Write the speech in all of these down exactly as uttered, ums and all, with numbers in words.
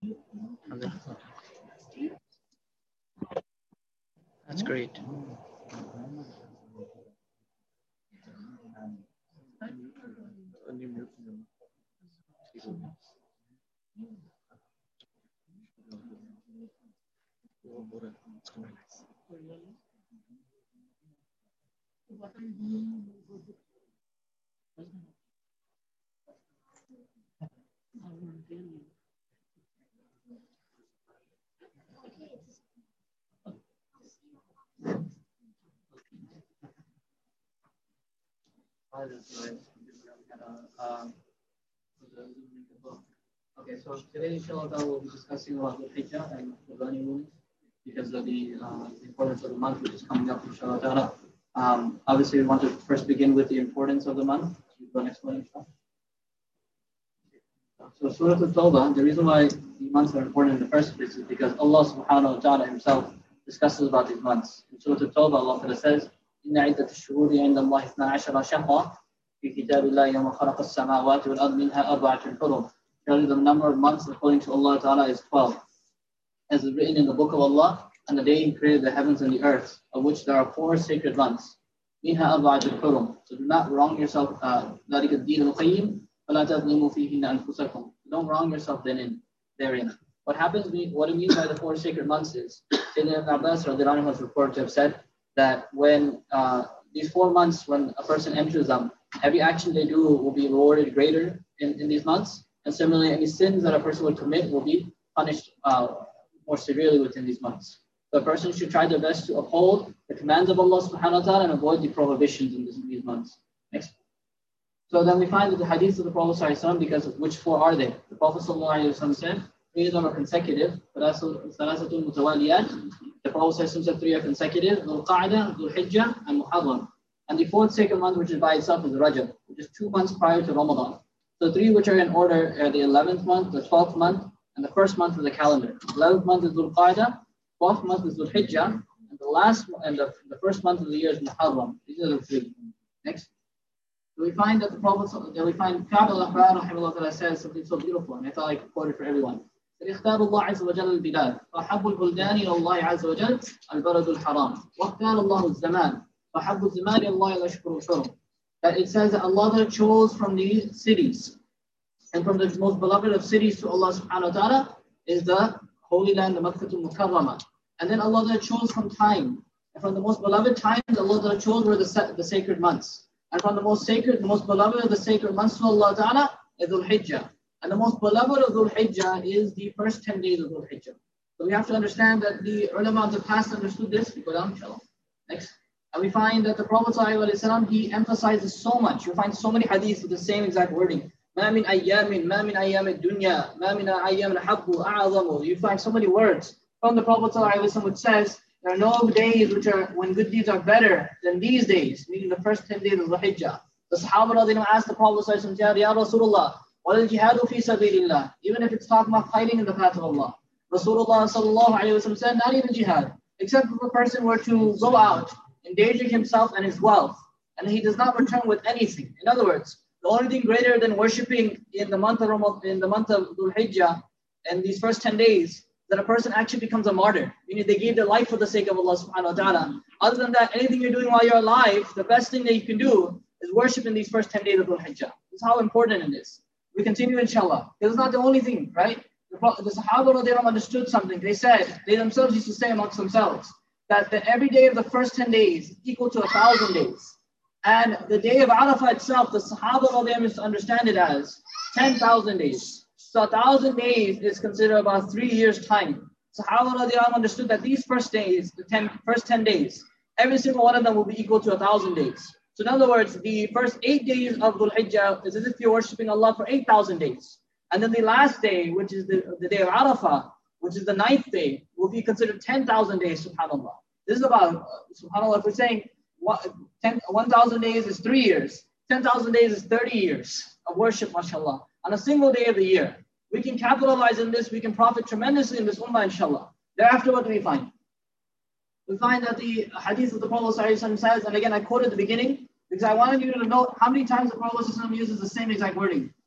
That's great. Okay, so today, inshallah, we'll be discussing about the Hijjah and the learning moon because of the, uh, the importance of the month which is coming up, inshallah. Um, obviously, we want to first begin with the importance of the month. You go next one, inshallah. So, Surah Al-Tawbah, the reason why the months are important in the first place is because Allah subhanahu wa ta'ala himself discusses about these months. In Surah Al-Tawbah, Allah ta'ala says, إِنَّ عِدَّةَ الشُّهُورِ عِنْدَ اللَّهِ اثْنَا عَشَرَ شَهْرًا فِي كِتَابِ اللَّهِ يَوْمَ خَلَقَ السَّمَاوَاتِ وَالْأَرْضِ مِنْهَا أَرْبَعَةٌ حُرُمٌ. Surely the number of months according to Allah ta'ala is twelve. As is written in the book of Allah, and the day He created the heavens and the earth, of which there are four sacred months. مِنْهَا أَرْبَعَةٌ حُرُمٌ. So do not wrong yourself. ذَلِكَ الدِّينُ الْقَيِّمُ فَلَا تَظْلِمُوا فِيهِنَّ أَنفُسَكُمْ. Don't wrong yourself therein. therein. What happens, what it means by the four sacred months is, Ibn Abbas radiallahu anhu was reported to have said that when uh, these four months, when a person enters them, every action they do will be rewarded greater in, in these months. And similarly, any sins that a person would commit will be punished uh, more severely within these months. So a person should try their best to uphold the commands of Allah subhanahu wa ta'ala and avoid the prohibitions in, this, in these months. Next. So then we find that the hadith of the Prophet ﷺ, because of which four are they? The Prophet ﷺ said, three of them are consecutive. The Prophet ﷺ said three are consecutive, Dhul Qa'dah, Dhul Hijjah, and Muharram. And the fourth sacred month, which is by itself, is Rajab, which is two months prior to Ramadan. So three which are in order are the eleventh month, the twelfth month, and the first month of the calendar. The eleventh month is Dhul Qa'dah, twelfth month is Dhul Hijjah, and the last and the, the first month of the year is Muharram. These are the three. Next. So we find that the Prophet, that we find Ka'b al-Ahbar rahimahullah says something so beautiful, and I thought I could quote it for everyone. اختار الله عز وجل البلاد فحب البلدان إلى الله عز وجل البلد الحرام واختار الله الزمان فحب الزمان إلى الله الأشهر الحرم. That it says that Allah chose from the cities, and from the most beloved of cities to Allah subhanahu wa ta'ala is the Holy Land, the Makkah al-Mukarramah. And then Allah chose from time, and from the most beloved times Allah chose were the, the sacred months. And from the most sacred, the most beloved of the sacred months to Allah ta'ala is Dhul Hijjah. And the most beloved of Dhul Hijjah is the first ten days of Dhul Hijjah. So we have to understand that the ulama of the past understood this. We go down, inshallah. Next. And we find that the Prophet ﷺ, he emphasizes so much. You find so many hadiths with the same exact wording. مَا مِنْ أَيَّامٍ مَا مِنْ أَيَّامِ الدُّنْيَا مَا مِنْ أَيَّامٍ حَبُّ أَعْظَمُ. You find so many words from the Prophet ﷺ which says, there are no days which are when good deeds are better than these days, meaning the first ten days of Dhul Hijjah. The Sahaba radiallahu asked the Prophet ﷺ, Ya Rasulullah, wal jihadu fi sabilillah, even if it's talking about fighting in the path of Allah. Rasulullah sallallahu alayhi wa sallam said, not even jihad, except if a person were to go out, endangering himself and his wealth, and he does not return with anything. In other words, the only thing greater than worshipping in the month of Ramadan, in the month of Dhul Hijjah, and these first ten days, that a person actually becomes a martyr, meaning they gave their life for the sake of Allah subhanahu wa ta'ala. Other than that, anything you're doing while you're alive, the best thing that you can do is worship in these first ten days of Dhul Hijjah. This is how important it is. We continue, inshallah. This is not the only thing, right? The, the Sahaba, they understood something. They said, they themselves used to say amongst themselves, that the, every day of the first ten days is equal to a thousand days. And the day of Arafah itself, the Sahaba, they used to understand it as ten thousand days. So a thousand days is considered about three years' time. Sahaba understood that these first days, the ten, first ten days, every single one of them will be equal to a thousand days. So in other words, the first eight days of Dhul Hijjah is as if you're worshipping Allah for eight thousand days. And then the last day, which is the, the day of Arafah, which is the ninth day, will be considered ten thousand days, subhanAllah. This is about, uh, subhanAllah, if we're saying one thousand days is three years, ten thousand days is thirty years of worship, mashallah, on a single day of the year. We can capitalize in this, we can profit tremendously in this ummah, inshallah. Thereafter, what do we find? We find that the hadith of the Prophet ﷺ says, and again I quoted at the beginning, because I wanted you to note how many times the Prophet ﷺ uses the same exact wording.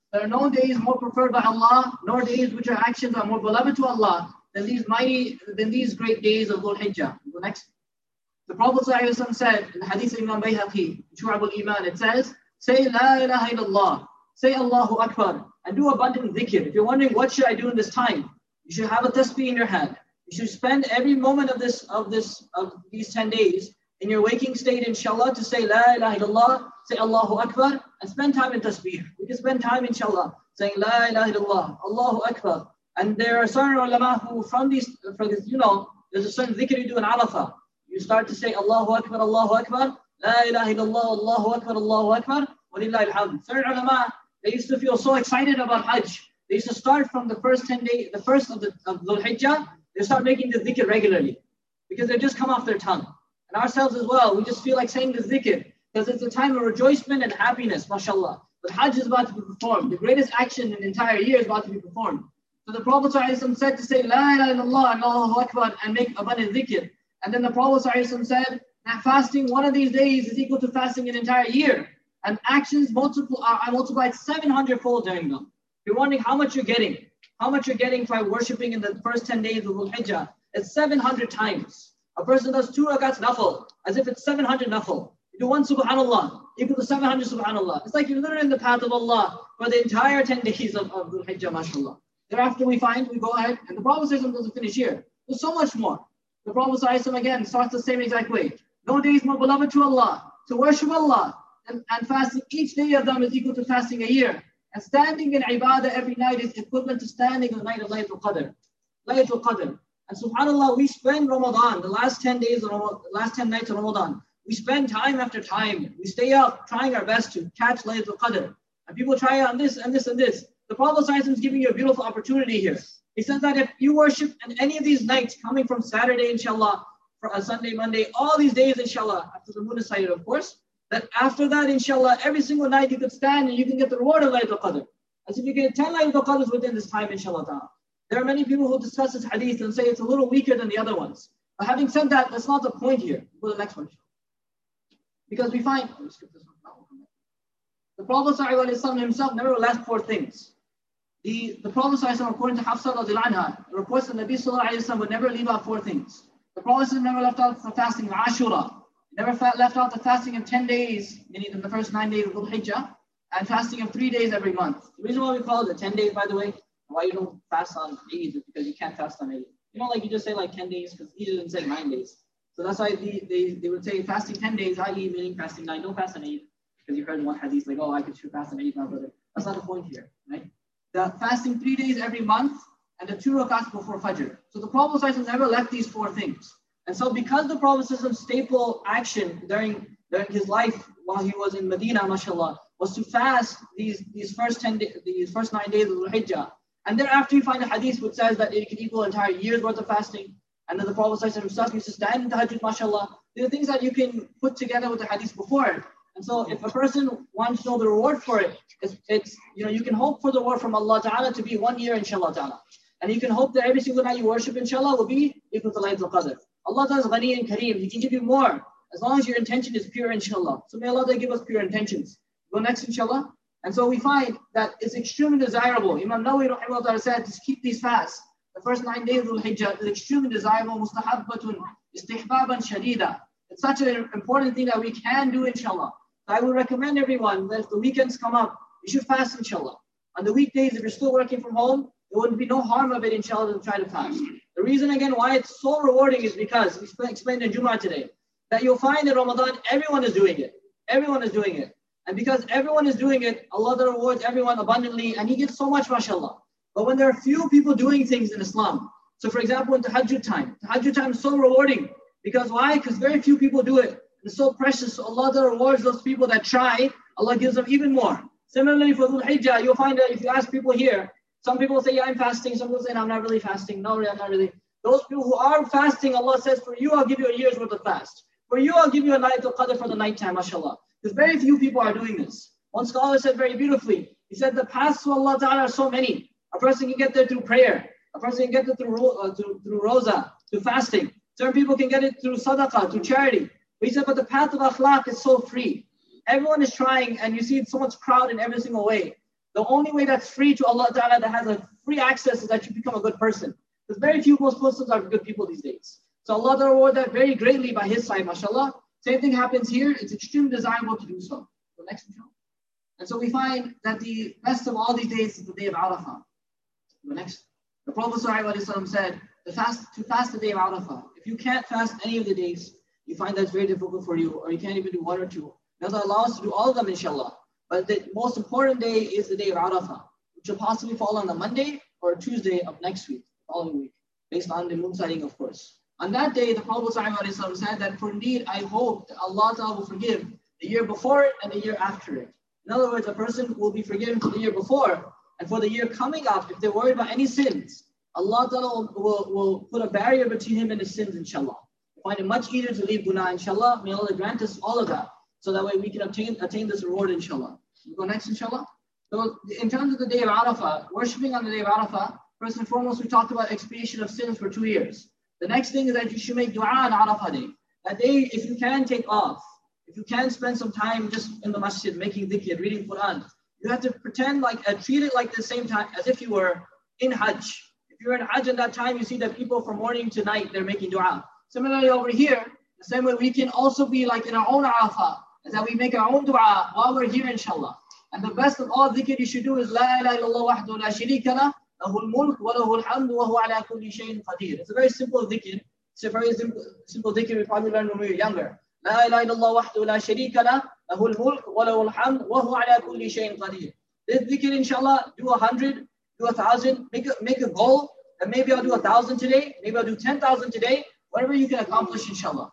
There are no days more preferred by Allah, nor days which are actions are more beloved to Allah than these mighty, than these great days of Dhul Hijjah. The next. The Prophet ﷺ said in the Hadith of Imam Bayhaqi, Shu'ab al-Iman, it says, say La ilaha illallah, say Allahu Akbar, and do abundant dhikr. If you're wondering what should I do in this time, you should have a tasbih in your hand. You should spend every moment of this of this of these ten days in your waking state, inshallah, to say La ilaha illallah, say Allahu Akbar, and spend time in tasbih. We can spend time, inshallah, saying La ilaha illallah, Allahu Akbar. And there are certain ulama who from these, for this, you know, there's a certain dhikr you do in Arafah. You start to say Allahu Akbar, Allahu Akbar, La ilaha illallah, Allahu Akbar, Allahu Akbar, wa lillahi alhamd. Certain ulama, they used to feel so excited about Hajj. They used to start from the first ten days, the first of the of Dhul Hijjah, they start making the dhikr regularly because they just come off their tongue. And ourselves as well, we just feel like saying the dhikr because it's a time of rejoicement and happiness, mashallah. But Hajj is about to be performed. The greatest action in the entire year is about to be performed. So the Prophet ﷺ said to say La ilaha illallah and Allahu Akbar and make abundant dhikr. And then the Prophet ﷺ said that fasting one of these days is equal to fasting an entire year. And actions multiple are, are multiplied seven hundred fold during them. If you're wondering how much you're getting, how much you're getting by worshipping in the first ten days of Dhul Hijjah, it's seven hundred times. A person does two rakats nafil, as if it's seven hundred nafil. You do one subhanallah, equal to seven hundred subhanallah. It's like you're literally in the path of Allah for the entire ten days of, of Dhul Hijjah, mashallah. Thereafter we find, we go ahead, and the Prophet doesn't finish here. There's so much more. The Prophet again starts the same exact way. No days more beloved to Allah, to worship Allah, and, and fasting each day of them is equal to fasting a year. And standing in ibadah every night is equivalent to standing on the night of Laylatul Qadr. Laylatul Qadr. And subhanAllah, we spend Ramadan, the last ten days of Ramadan, the last ten nights of Ramadan, we spend time after time. We stay up trying our best to catch Laylatul Qadr. And people try on this and this and this. The Prophet is giving you a beautiful opportunity here. He says that if you worship in any of these nights, coming from Saturday, inshallah, for a Sunday, Monday, all these days, inshallah, after the moon is sighted, of course, that after that, inshallah, every single night you could stand and you can get the reward of Laylatul Qadr. As if you get ten Laylatul Qadrs within this time, inshallah ta'ala. There are many people who discuss this hadith and say it's a little weaker than the other ones. But having said that, that's not the point here. Go to the next one. Because we find, oh, skip this one. The Prophet ﷺ himself never left four things. The, the Prophet ﷺ, according to Hafsa radiallahu anha, reports that Nabi sallallahu alayhi wa sallam would never leave out four things. The Prophet never left out the fasting of Ashura. Never left out the fasting of ten days, meaning in the first nine days of Dhul Hijjah, and fasting of three days every month. The reason why we call it the ten days, by the way, why you don't fast on Eid is because you can't fast on Eid. You know, like you just say like ten days, because Eid didn't say nine days. So that's why they, they, they would say fasting ten days, that is meaning fasting nine. Don't fast on Eid, because you heard in one hadith like, oh, I could should fast on Eid, my brother. That's not the point here, right? The fasting three days every month, and the two rakats before Fajr. So the Prophet never left these four things. And so because the Prophet's staple action during, during his life while he was in Medina, mashallah, was to fast these, these first ten day, these first nine days of Dhul Hijjah. And thereafter you find a hadith which says that it can equal an entire year's worth of fasting. And then the Prophet himself used to stand in the Tahajjud, mashallah. There are things that you can put together with the hadith before it. And so if a person wants to know the reward for it, it's, it's you know, you can hope for the reward from Allah Ta'ala to be one year, inshallah Ta'ala. And you can hope that every single night you worship, inshallah, will be equal to Laylatul Qadr. Allah Ta'ala is Ghani and Kareem. He can give you more as long as your intention is pure, inshallah. So may Allah Ta'ala give us pure intentions. Go next, inshallah. And so we find that it's extremely desirable. Imam Nawawi rahimahullah said to keep these fasts. The first nine days of Dhul Hijjah is extremely desirable. Mustahabbatun istihbaban shadida. It's such an important thing that we can do, inshallah. So I would recommend everyone that if the weekends come up, you should fast, inshallah. On the weekdays, if you're still working from home, there wouldn't be no harm of it, inshallah, to try to fast. The reason, again, why it's so rewarding is because, we explained in Jummah today, that you'll find in Ramadan, everyone is doing it. Everyone is doing it. And because everyone is doing it, Allah rewards everyone abundantly, and He gives so much, mashallah. But when there are few people doing things in Islam, so for example, in Tahajjud time, Tahajjud time is so rewarding. Because why? Because very few people do it. It's so precious. So Allah rewards those people that try. Allah gives them even more. Similarly, for Dhul Hijjah, you'll find that if you ask people here, some people say, yeah, I'm fasting. Some people say, no, I'm not really fasting. No, I'm not really. Those people who are fasting, Allah says, for you, I'll give you a year's worth of fast. For you, I'll give you a Laylatul Qadr for the nighttime, mashallah. Because very few people are doing this. One scholar said very beautifully, he said, the paths to Allah Ta'ala are so many. A person can get there through prayer. A person can get there through, uh, through, through roza, through fasting. Certain people can get it through sadaqah, through charity. But he said, but the path of akhlaq is so free. Everyone is trying, and you see so much crowd in every single way. The only way that's free to Allah Ta'ala, that has a free access, is that you become a good person. Because very few most Muslims are good people these days. So Allah Ta'ala reward that very greatly by His side, mashallah. Same thing happens here. It's extremely desirable to do so. So next, inshallah. And so we find that the best of all these days is the day of Arafah. The next, the Prophet ﷺ said, the fast, to fast the day of Arafah. If you can't fast any of the days, you find that's very difficult for you, or you can't even do one or two. May Allah allow us to do all of them, inshallah. But the most important day is the day of Arafah, which will possibly fall on the Monday or Tuesday of next week, following week, based on the moon sighting, of course. On that day, the Prophet ﷺ said that, for indeed, I hope that Allah Ta'ala will forgive the year before it and the year after it. In other words, a person will be forgiven for the year before, and for the year coming up, if they're worried about any sins, Allah Ta'ala will, will, will put a barrier between him and his sins, inshallah. I find it much easier to leave guna, inshallah. May Allah grant us all of that, so that way we can obtain, attain this reward, inshallah. We go next, inshallah. So in terms of the day of Arafah, worshipping on the day of Arafah, first and foremost, we talked about expiation of sins for two years. The next thing is that you should make dua on Arafah day. That day, if you can take off, if you can spend some time just in the masjid, making dhikr, reading Quran, you have to pretend like, uh, treat it like the same time as if you were in Hajj. If you're in Hajj at that time, you see that people from morning to night, they're making dua. Similarly over here, the same way we can also be like in our own Arafah, is that we make our own dua while we're here, inshallah. And the best of all dhikr you should do is La ilaha illallah wahdahu la sharika lah, lahul mulk wa lahul hamdu wa huwa ala kulli shay'in qadir. It's a very simple dhikr. It's a very simple, simple dhikr we probably learned when we were younger. La ilaha illallah wahdahu la sharika lah, lahul mulk wa lahul hamdu wa huwa ala kulli shay'in qadir. This dhikr, inshallah, do a hundred, do a thousand, make a, make a goal, and maybe I'll do a thousand today, maybe I'll do ten thousand today, whatever you can accomplish, inshallah.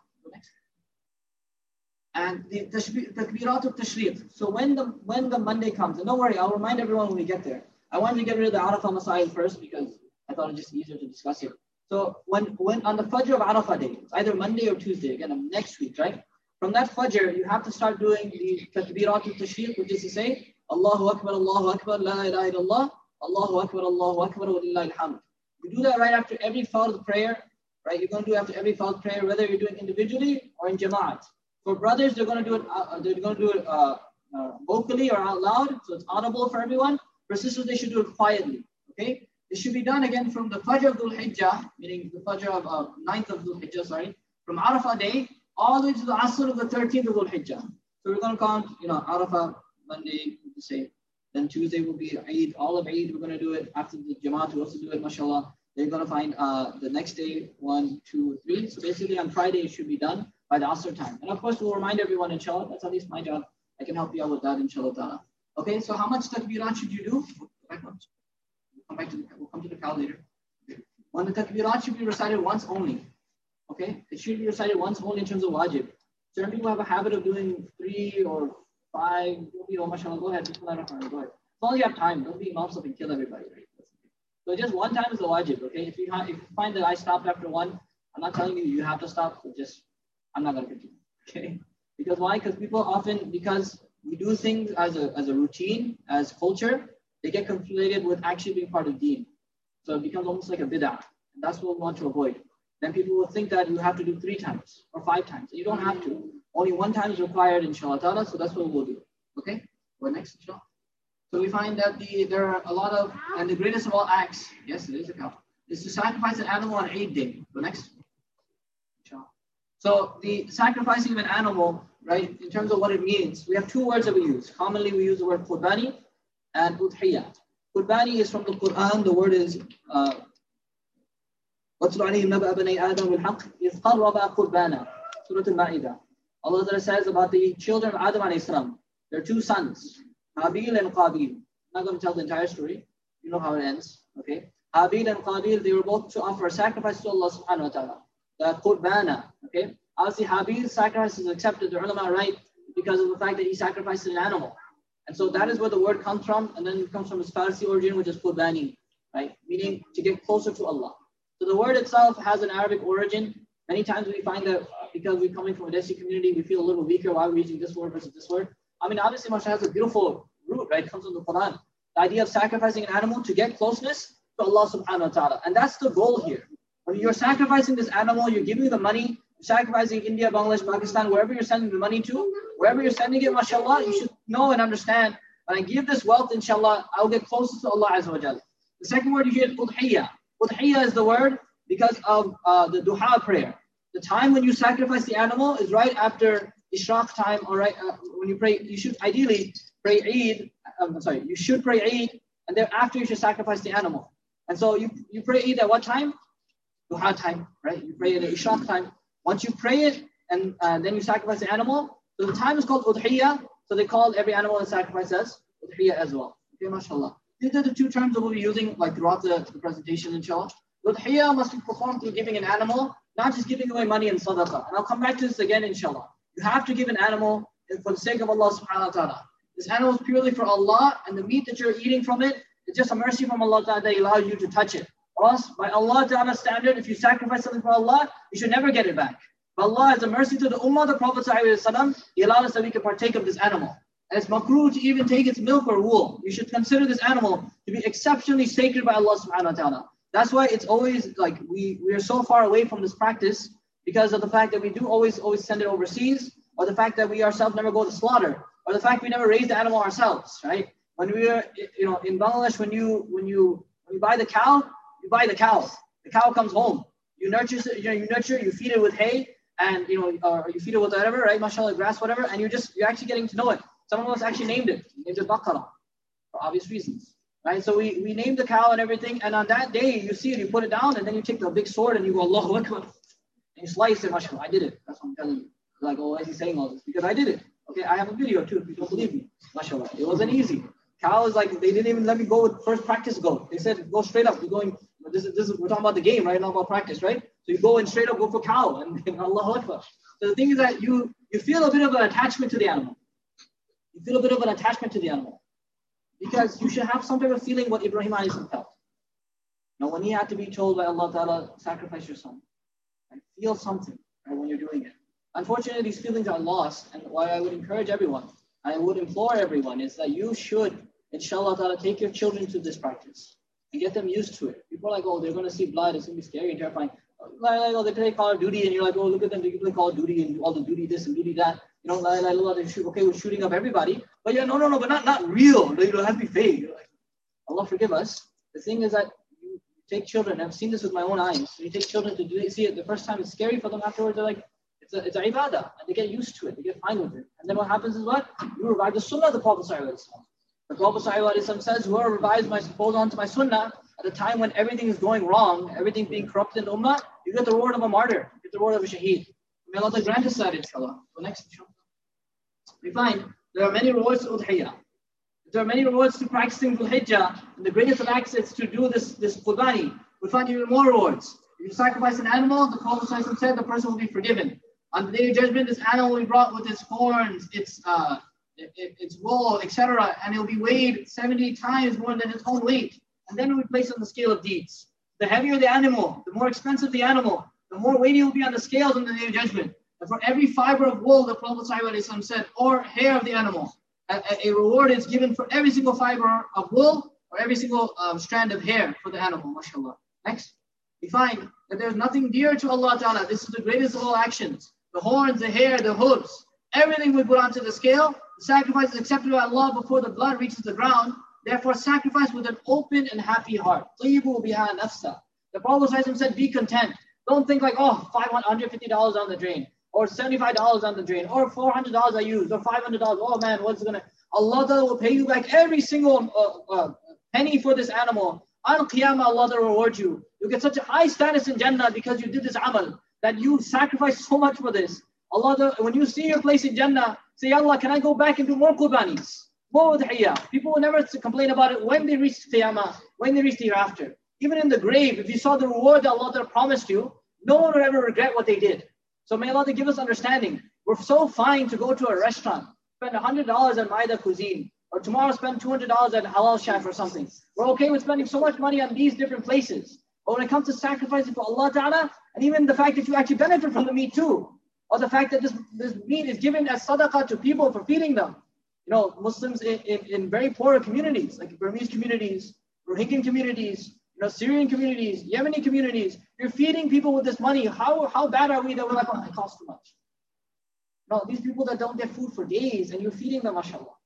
And the takbirat al-tashriq. So when the when the Monday comes, and don't worry, I'll remind everyone when we get there. I wanted to get rid of the Arafah Masail first because I thought it's just easier to discuss it. So when when on the Fajr of Arafah day, it's either Monday or Tuesday, again next week, right? From that Fajr, you have to start doing the takbirat al-tashriq, which is to say, Allahu Akbar, Allahu Akbar, La ilaha illallah, Allahu Akbar, Allahu Akbar, wa lillahi alhamd. You do that right after every fard prayer, right? You're going to do after every fard prayer, whether you're doing individually or in Jama'at. For brothers, they're going to do it. Uh, they're going to do it uh, uh, vocally or out loud, so it's audible for everyone. For sisters, they should do it quietly. Okay, it should be done again from the Fajr of Dhul Hijjah, meaning the Fajr of uh, ninth of Dhul Hijjah. Sorry, from Arafah day all the way to the Asr of the thirteenth of Dhul Hijjah. So we're going to count, you know, Arafah Monday, the same. Then Tuesday will be Eid. All of Eid, we're going to do it after the Jamaat. We also do it, mashallah. They're going to find uh, the next day one, two, three. So basically on Friday it should be done by the Asr time. And of course, we'll remind everyone, inshallah, that's at least my job. I can help you out with that, inshallah ta'ala. Okay, so how much takbirat should you do? We'll come back to the, we'll come to the cow later. When the takbirat should be recited once only. Okay, it should be recited once only in terms of wajib. Certain people have a habit of doing three or five. You know, mashallah, go ahead. Go ahead. As long as you have time, don't be imams up and kill everybody, right? So just one time is the wajib, okay? If you, ha- if you find that I stopped after one, I'm not telling you you have to stop, so just I'm not going to continue, okay? Because why? Because people often, because we do things as a as a routine, as culture, they get conflated with actually being part of deen. So it becomes almost like a bid'ah. And that's what we want to avoid. Then people will think that you have to do three times or five times. You don't have to. Only one time is required, inshallah ta'ala, so that's what we'll do. Okay? Go next, inshallah. So we find that the there are a lot of, and the greatest of all acts, yes, it is a cow, is to sacrifice an animal on Eid day. Go next. So the sacrificing of an animal, right, in terms of what it means, we have two words that we use. Commonly we use the word qurbani and udhiyah. Qurbani is from the Quran. The word is uh, وَاتْلُ عَلَيْهِمْ نَبَأَ بَنِي آدَمَ بِالْحَقِّ إِذْ قَرَّبَا قُرْبَانًا. Surah Al-Ma'idah. Allah says about the children of Adam alayhi salam. There are two sons, Habil and Qabil. I'm not going to tell the entire story. You know how it ends. Okay. Habil and Qabil, they were both to offer a sacrifice to Allah subhanahu wa ta'ala. The qurbana. Okay. Obviously, Habil's sacrifice is accepted, the ulama, right, because of the fact that he sacrificed an animal. And so that is where the word comes from. And then it comes from its Farsi origin, which is qurbani, right? Meaning to get closer to Allah. So the word itself has an Arabic origin. Many times we find that because we're coming from a Desi community, we feel a little weaker. Why are we using this word versus this word? I mean, obviously, Masha has a beautiful root, right? It comes from the Quran. The idea of sacrificing an animal to get closeness to Allah subhanahu wa ta'ala. And that's the goal here. When you're sacrificing this animal, you're giving the money, you're sacrificing India, Bangladesh, Pakistan, wherever you're sending the money to, wherever you're sending it, mashallah, you should know and understand when I give this wealth, inshallah, I'll get closer to Allah Azza wa Jalla. The second word you hear is udhiyah. Udhiyah is the word because of uh, the duha prayer. The time when you sacrifice the animal is right after Ishraq time, or right uh, when you pray. You should ideally pray Eid. Um, I'm sorry, you should pray Eid, and then after you should sacrifice the animal. And so you, you pray Eid at what time? Duha time, right? You pray at the Ishraq time. Once you pray it, and uh, then you sacrifice the animal. So the time is called udhiyah. So they call every animal and sacrifice as udhiyah as well. Okay, mashallah. These are the two terms that we'll be using like throughout the, the presentation, inshallah. Udhiyah must be performed through giving an animal, not just giving away money in sadaqah. And I'll come back to this again, inshallah. You have to give an animal for the sake of Allah subhanahu wa ta'ala. This animal is purely for Allah, and the meat that you're eating from it is just a mercy from Allah ta'ala that allows you to touch it. Or else, by Allah ta'ala's standard, if you sacrifice something for Allah, you should never get it back. But Allah has a mercy to the ummah, the Prophet ﷺ, He allowed us that we can partake of this animal. And it's makruh to even take its milk or wool. You should consider this animal to be exceptionally sacred by Allah subhanahu wa ta'ala. That's why it's always like we, we are so far away from this practice because of the fact that we do always always send it overseas, or the fact that we ourselves never go to slaughter, or the fact we never raise the animal ourselves, right? When we are, you know, in Bangladesh, when you when you when you buy the cow, you buy the cow. The cow comes home. You nurture, you know, you nurture, you feed it with hay, and you know, or you feed it with whatever, right? Mashallah, grass, whatever, and you just you're actually getting to know it. Some of us actually named it, named it Baqarah, for obvious reasons, right? So we, we named the cow and everything, and on that day, you see it, you put it down, and then you take the big sword and you go, Allahu Akbar, and you slice it, mashallah. I did it. That's what I'm telling you. Like, oh, why is he saying all this? Because I did it. Okay, I have a video too, if you don't believe me. Mashallah. It wasn't easy. Cow is like, they didn't even let me go with first practice go. They said, go straight up. You're going, this is, this is, we're talking about the game, right? Not about practice, right? So you go and straight up go for cow, and, and Allahu Akbar. So the thing is that you, you feel a bit of an attachment to the animal. You feel a bit of an attachment to the animal. Because you should have some type of feeling what Ibrahim alayhi felt. Now, when he had to be told by Allah Ta'ala, sacrifice your son, right? Feel something, right, when you're doing it. Unfortunately, these feelings are lost, and why I would encourage everyone, I would implore everyone, is that you should, inshallah Ta'ala, take your children to this practice and get them used to it. People are like, oh, they're going to see blood, it's going to be scary and terrifying. Like, like, oh, they play Call of Duty, and you're like, oh, look at them, they play Call of Duty and do all the duty this and duty that. You know, like, like, they shoot, okay, we're shooting up everybody. But yeah, no, no, no, but not, not real. You know, it has to be fake. You're like, Allah forgive us. The thing is that you take children, I've seen this with my own eyes. You take children to do, see it the first time, it's scary for them. Afterwards, they're like, it's a, it's a ibadah. And they get used to it. They get fine with it. And then what happens is what? You revive the sunnah of the Prophet sallallahu alaihi wasallam. The Prophet sallallahu alaihi wasallam says, whoever revives my, holds on to my sunnah, at the time when everything is going wrong, everything being corrupt in the ummah, you get the reward of a martyr. You get the reward of a shaheed. May Allah grant us that, inshallah. So next, inshallah. We find there are many rewards to udhiyah. There are many rewards to practicing Dhul Hijjah, and the greatest of acts is to do this, this qurbani. We find even more rewards. If you sacrifice an animal, the Prophet said the person will be forgiven. On the day of judgment, this animal will be brought with its horns, its uh, it, it, its wool, et cetera, and it will be weighed seventy times more than its own weight. And then it will be placed on the scale of deeds. The heavier the animal, the more expensive the animal, the more weighty it will be on the scales on the day of judgment. And for every fiber of wool, the Prophet ﷺ said, or hair of the animal, a, a reward is given for every single fiber of wool or every single um, strand of hair for the animal, mashallah. Next, we find that there's nothing dear to Allah Ta'ala. This is the greatest of all actions. The horns, the hair, the hooves, everything we put onto the scale. The sacrifice is accepted by Allah before the blood reaches the ground. Therefore, sacrifice with an open and happy heart. طيبوا بها نفسا. The Prophet ﷺ said, be content. Don't think like, oh, five hundred fifty dollars on the drain, or seventy-five dollars on the drain, or four hundred dollars I used, or five hundred dollars. Oh man, what's gonna? Allah will pay you back every single uh, uh, penny for this animal. On Qiyamah, Allah will reward you. You get such a high status in Jannah because you did this amal, that you sacrificed so much for this. Allah, when you see your place in Jannah, say, Allah, can I go back and do more qurbanis? More udhiyah. People will never complain about it when they reach Qiyamah, when they reach the hereafter. Even in the grave, if you saw the reward that Allah promised you, no one will ever regret what they did. So may Allah give us understanding. We're so fine to go to a restaurant, spend one hundred dollars at Maida Cuisine, or tomorrow spend two hundred dollars at Halal Chef or something. We're okay with spending so much money on these different places. But when it comes to sacrificing for Allah Ta'ala, and even the fact that you actually benefit from the meat too, or the fact that this, this meat is given as sadaqah to people for feeding them. You know, Muslims in, in, in very poor communities, like Burmese communities, Rohingya communities, you know, Syrian communities, Yemeni communities, you're feeding people with this money. How, how bad are we that we're like, oh, it costs too much? No, these people that don't get food for days and you're feeding them, mashallah.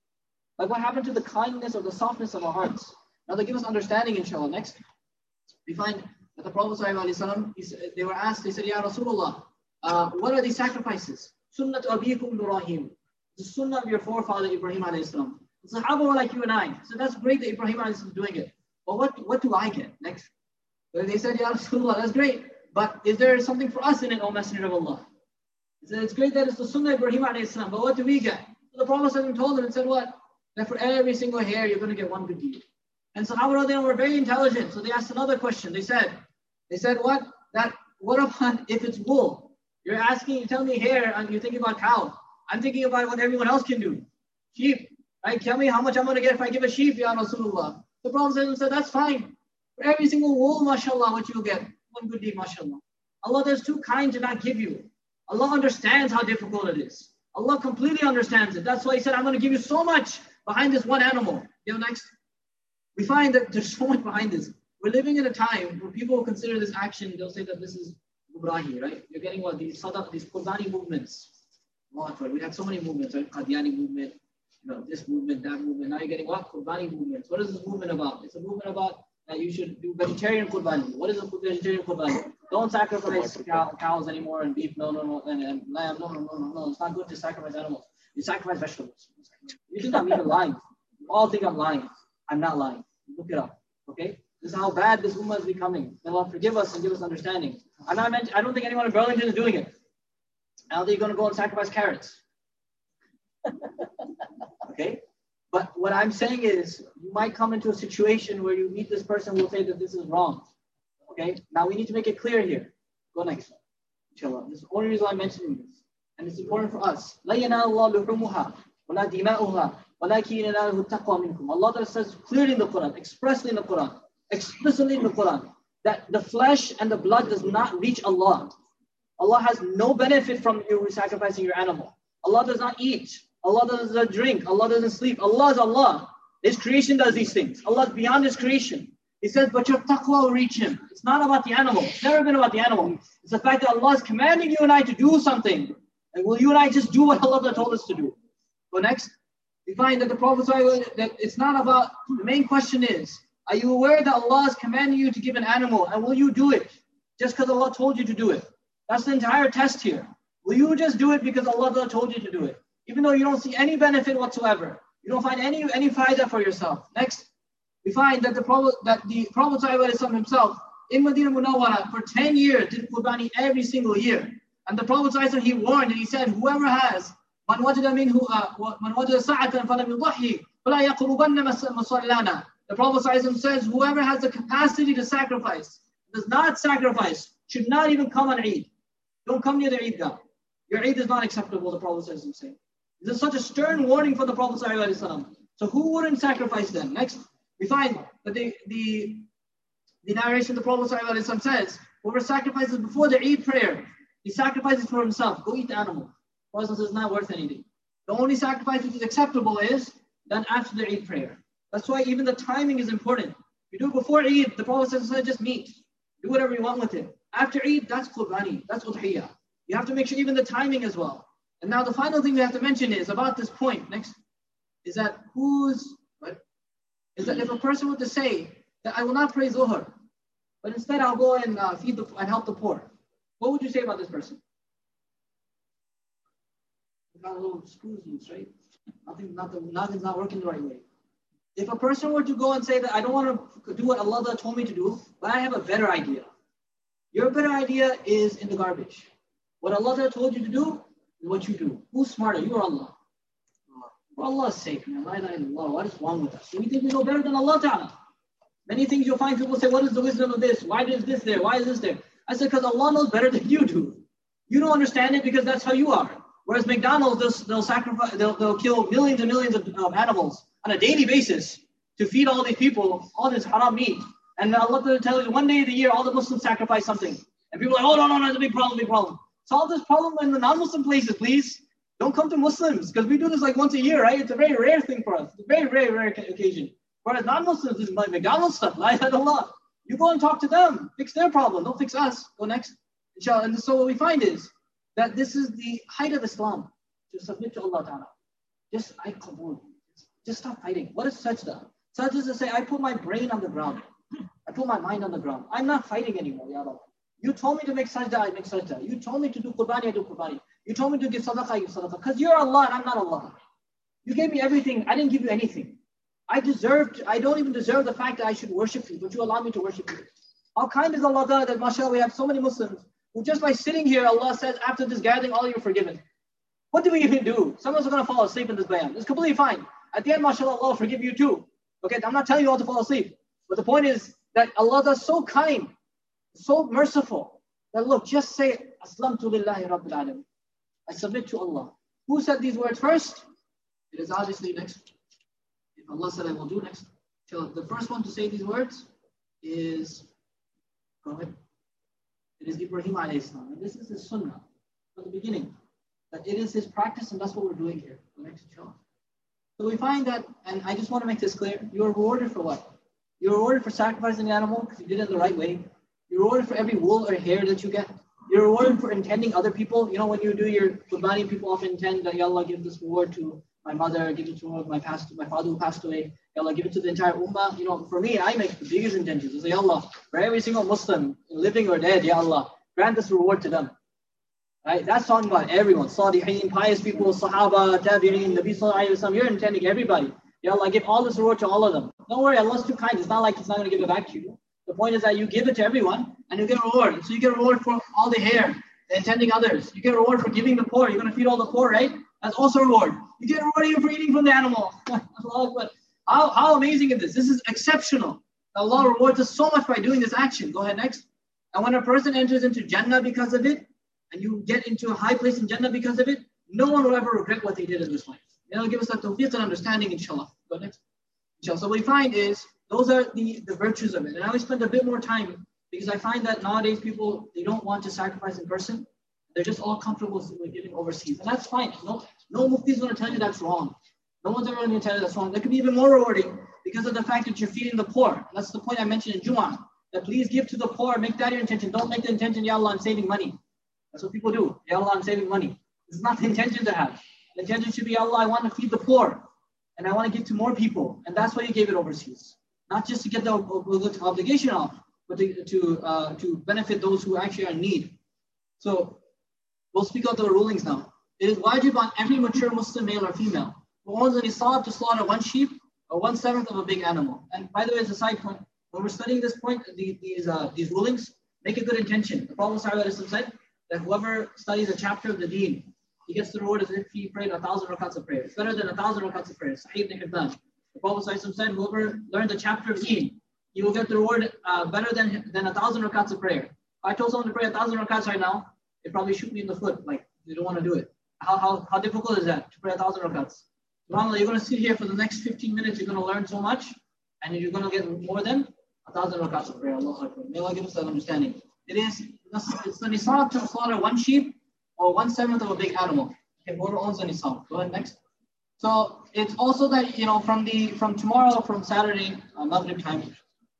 Like what happened to the kindness or the softness of our hearts? Now they give us understanding, inshallah. Next, we find that the Prophet ﷺ, he said, they were asked, they said, Ya Rasulullah, uh, what are these sacrifices? Sunnat abikum Ibrahim. The sunnah of your forefather Ibrahim alayhi salam. The Sahaba were like you and I. So that's great that Ibrahim alayhi salam is doing it. But what, what do I get? Next. So they said, Ya Rasulullah, that's great. But is there something for us in it, O Messenger of Allah? He said, it's great that it's the sunnah of Ibrahim alayhi salam, but what do we get? So the Prophet told them and said what? That for every single hair, you're going to get one good deed. And Sahaba radiallahu anhum were very intelligent. So they asked another question. They said, they said what? That what about if it's wool? You're asking, you tell me hair, and you're thinking about cow. I'm thinking about what everyone else can do. Sheep. Right? Tell me how much I'm going to get if I give a sheep, Ya Rasulullah. The Prophet said, that's fine. For every single wool, mashallah, what you'll get. One good deed, mashallah. Allah is too kind to not give you. Allah understands how difficult it is. Allah completely understands it. That's why He said, I'm going to give you so much behind this one animal. You know, next. We find that there's so much behind this. We're living in a time where people will consider this action, they'll say that this is Gubrahi, right? You're getting what? These sadaq, these Qurbani movements. We had so many movements, right? Qadiani movement, you know, this movement, that movement. Now you're getting what? Qurbani movements. What is this movement about? It's a movement about that you should do vegetarian Qurbani. What is a vegetarian Qurbani? Don't sacrifice cow, cows anymore and beef, no, no, no, and, and lamb, no, no, no, no, no. It's not good to sacrifice animals. You sacrifice vegetables. You think I'm even lying. You all think I'm lying. I'm not lying. Look it up, okay? This is how bad this ummah is becoming. May Allah forgive us and give us understanding. I'm not meant, I don't think anyone in Burlington is doing it. I don't think you're going to go and sacrifice carrots. Okay? But what I'm saying is, you might come into a situation where you meet this person who will say that this is wrong. Okay? Now we need to make it clear here. Go next. Inshallah. This is the only reason I'm mentioning this. And it's important for us. لَا يَنَالُ اللَّهُ لُحُومُهَا وَلَا دِمَاؤُهَا وَلَكِنْ يَنَالُهُ التَّقْوَى مِنْكُمْ. Allah says clearly in the Quran, expressly in the Quran, explicitly in the Quran, that the flesh and the blood does not reach Allah. Allah has no benefit from you sacrificing your animal. Allah does not eat. Allah doesn't drink. Allah doesn't sleep. Allah is Allah. His creation does these things. Allah is beyond His creation. He says, but your taqwa will reach Him. It's not about the animal. It's never been about the animal. It's the fact that Allah is commanding you and I to do something. And will you and I just do what Allah told us to do? So next, we find that the Prophet said that it's not about, the main question is, are you aware that Allah is commanding you to give an animal, and will you do it just because Allah told you to do it? That's the entire test here. Will you just do it because Allah told you to do it? Even though you don't see any benefit whatsoever. You don't find any any fayda for yourself. Next, we find that the Prophet that the Prophet ﷺ himself in Medina Munawwara for ten years did Qurbani every single year. And the Prophet ﷺ, he warned and he said, whoever has man wajada minhu man wajada sa'atan falam yudhi fala yaqrubanna musallana. The Prophet ﷺ says, whoever has the capacity to sacrifice, does not sacrifice, should not even come on Eid. Don't come near the Eidgah. Your Eid is not acceptable, the Prophet ﷺ said. This is such a stern warning for the Prophet ﷺ. So who wouldn't sacrifice then? Next, we find that the, the, the narration of the Prophet ﷺ says, whoever sacrifices before the Eid prayer, he sacrifices for himself. Go eat the animal. The Prophet says it's not worth anything. The only sacrifice which is acceptable is done after the Eid prayer. That's why even the timing is important. You do it before Eid, the Prophet says just meat. Do whatever you want with it. After Eid, that's Qurbani, that's Udhiyah. You have to make sure even the timing as well. And now the final thing we have to mention is about this point, next, is that who's, what? Is that if a person were to say that I will not pray Zuhr, but instead I'll go and uh, feed the, and help the poor, what would you say about this person? Got a little screws loose, right? Nothing, not the, nothing's not working the right way. If a person were to go and say that I don't want to do what Allah told me to do, but I have a better idea. Your better idea is in the garbage. What Allah told you to do is what you do. Who's smarter, you or Allah? For Allah's sake, man. La ilaha illallah. What is wrong with us? Do we think we know better than Allah Ta'ala? Many things you'll find people say, what is the wisdom of this? Why is this there? Why is this there? I said, because Allah knows better than you do. You don't understand it because that's how you are. Whereas McDonald's, they'll, they'll sacrifice, they'll, they'll kill millions and millions of, of animals on a daily basis to feed all these people all this haram meat. And Allah tells you one day of the year, all the Muslims sacrifice something. And people are like, oh, no, no, no, it's a big problem, big problem. Solve this problem in the non-Muslim places, please. Don't come to Muslims, because we do this like once a year, right? It's a very rare thing for us. It's a very, very rare occasion. Whereas non-Muslims, this is like McDonald's stuff, la ilaha illallah. You go and talk to them, fix their problem, don't fix us. Go next, inshallah. And so what we find is that this is the height of Islam, to submit to Allah Ta'ala. Just, I qabul. Just stop fighting. What is sajda? Sajda is to say, I put my brain on the ground. I put my mind on the ground. I'm not fighting anymore, Ya Allah. You told me to make sajda, I make sajda. You told me to do qurbani, I do qurbani. You told me to give sadaqah, I give sadaqah. Because you're Allah and I'm not Allah. You gave me everything. I didn't give you anything. I deserved, I don't even deserve the fact that I should worship you, but you allow me to worship you. How kind is Allah that, mashallah, we have so many Muslims who just by sitting here, Allah says, after this gathering, all you're forgiven. What do we even do? Someone's going to fall asleep in this bayan. It's completely fine. At the end, mashallah, Allah will forgive you too. Okay, I'm not telling you all to fall asleep. But the point is that Allah is so kind, so merciful, that look, just say, Aslamtu lillahi rabbil alamin. I submit to Allah. Who said these words first? It is obviously next. If Allah said I will do next. So the first one to say these words is, go ahead. It is Ibrahim alayhi salam. And this is his sunnah from the beginning. That it is his practice and that's what we're doing here. The next inshallah. So we find that, and I just want to make this clear, you are rewarded for what? You're rewarded for sacrificing the animal because you did it the right way. You're rewarded for every wool or hair that you get. You're rewarded for intending other people. You know, when you do your qurbani, people often intend that, Ya Allah, give this reward to my mother, give it to my past, my father who passed away. Ya Allah, give it to the entire ummah. You know, for me, I make the biggest intentions. I say, Ya Allah, for every single Muslim, living or dead, Ya Allah, grant this reward to them. Right? That's talking about everyone. Salihin, pious people, Sahaba, Tabi'in, Nabi Sallallahu Alaihi Wasallam. You're intending everybody. Ya Allah, give all this reward to all of them. Don't worry, Allah's too kind. It's not like He's not going to give it back to you. The point is that you give it to everyone and you get a reward. So you get a reward for all the hair, the intending others. You get a reward for giving the poor. You're going to feed all the poor, right? That's also a reward. You get a reward even for eating from the animal. how, how amazing is this? This is exceptional. Allah rewards us so much by doing this action. Go ahead next. And when a person enters into Jannah because of it, and you get into a high place in Jannah because of it, no one will ever regret what they did in this life. May Allah give us that tawfiq and understanding, inshallah. Go next. Inshallah. So what we find is, those are the, the virtues of it. And I always spend a bit more time because I find that nowadays people, they don't want to sacrifice in person. They're just all comfortable with giving overseas. And that's fine. No, no mufti is going to tell you that's wrong. No one's ever going to tell you that's wrong. That could be even more rewarding because of the fact that you're feeding the poor. And that's the point I mentioned in Jumu'ah. That please give to the poor, make that your intention. Don't make the intention, Ya Allah, I'm saving money. That's what people do. Ya Allah, I'm saving money. This is not the intention to have. The intention should be, Ya Allah, I want to feed the poor. And I want to give to more people. And that's why you gave it overseas. Not just to get the obligation off, but to to, uh, to benefit those who actually are in need. So we'll speak out the rulings now. It is wajib on every mature Muslim male or female who owns an nisab to slaughter one sheep or one seventh of a big animal. And by the way, as a side point, when we're studying this point, the, these uh, these rulings, make a good intention. The Prophet ﷺ said that whoever studies a chapter of the deen, he gets the reward as if he prayed a thousand rakats of prayer. It's better than a thousand rakats of prayer. Sahih ibn Hibban. The Prophet ﷺ said, whoever learned a chapter of deen, he will get the reward uh, better than, than a thousand rakats of prayer. If I told someone to pray a thousand rakats right now, they'd probably shoot me in the foot, like they don't want to do it. How, how, how difficult is that, to pray a thousand rakats? Subhanallah, you're going to sit here for the next fifteen minutes, you're going to learn so much, and you're going to get more than a thousand rakats of prayer. Allah Akbar. May Allah give us that understanding. It is, it's the nisab to slaughter one sheep or one seventh of a big animal. Okay, whoever owns the nisab. Go ahead, next. So it's also that, you know, from the from tomorrow, from Saturday, uh, Maghrib time,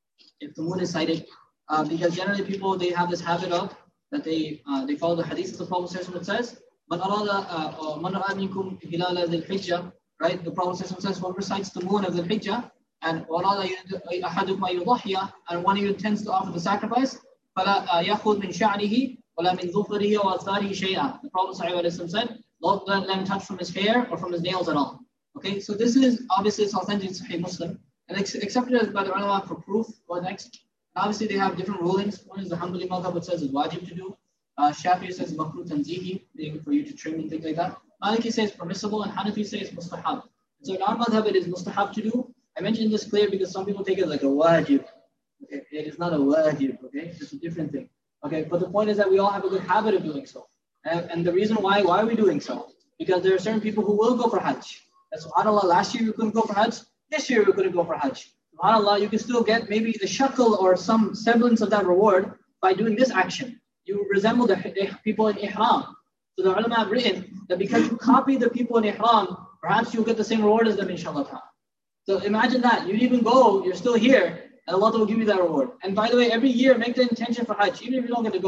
if the moon is sighted, uh, because generally people, they have this habit of that they uh, they follow the hadith of the Prophet ﷺ says, "Man arada man ra'a minkum hilala dhil hijjah," right? The Prophet ﷺ says, "One recites the moon of the hijjah, and arada ahadukum yudhiya, and one of you intends to offer the sacrifice, fala yakhud min sha'rihi wala min dhufrihi wa atharihi shay'an." The Prophet ﷺ said, "Don't let him touch from his hair or from his nails at all." Okay, so this is obviously it's authentic Sahih Muslim and it's accepted by the ulama for proof. Go next. And obviously they have different rulings. One is the Hanbali madhab, which says it's wajib to do. Uh, Shafi'i says makruh tanzihi, for you to trim and things like that. Maliki says permissible, and Hanafi says mustahab. So in our madhab it is mustahab to do. I mentioned this clear because some people take it like a wajib. Okay, it is not a wajib. Okay, it's a different thing. Okay, but the point is that we all have a good habit of doing so. And, and the reason why, why are we doing so? Because there are certain people who will go for Hajj. That's subhanAllah, last year you couldn't go for Hajj, this year you couldn't go for Hajj. SubhanAllah, you can still get maybe the shakl or some semblance of that reward by doing this action. You resemble the people in Ihram. So the ulama have written that because you copy the people in Ihram, perhaps you'll get the same reward as them, inshallah ta'ala. So imagine that. You even go, you're still here, and Allah will give you that reward. And by the way, every year make the intention for Hajj, even if you don't get to go.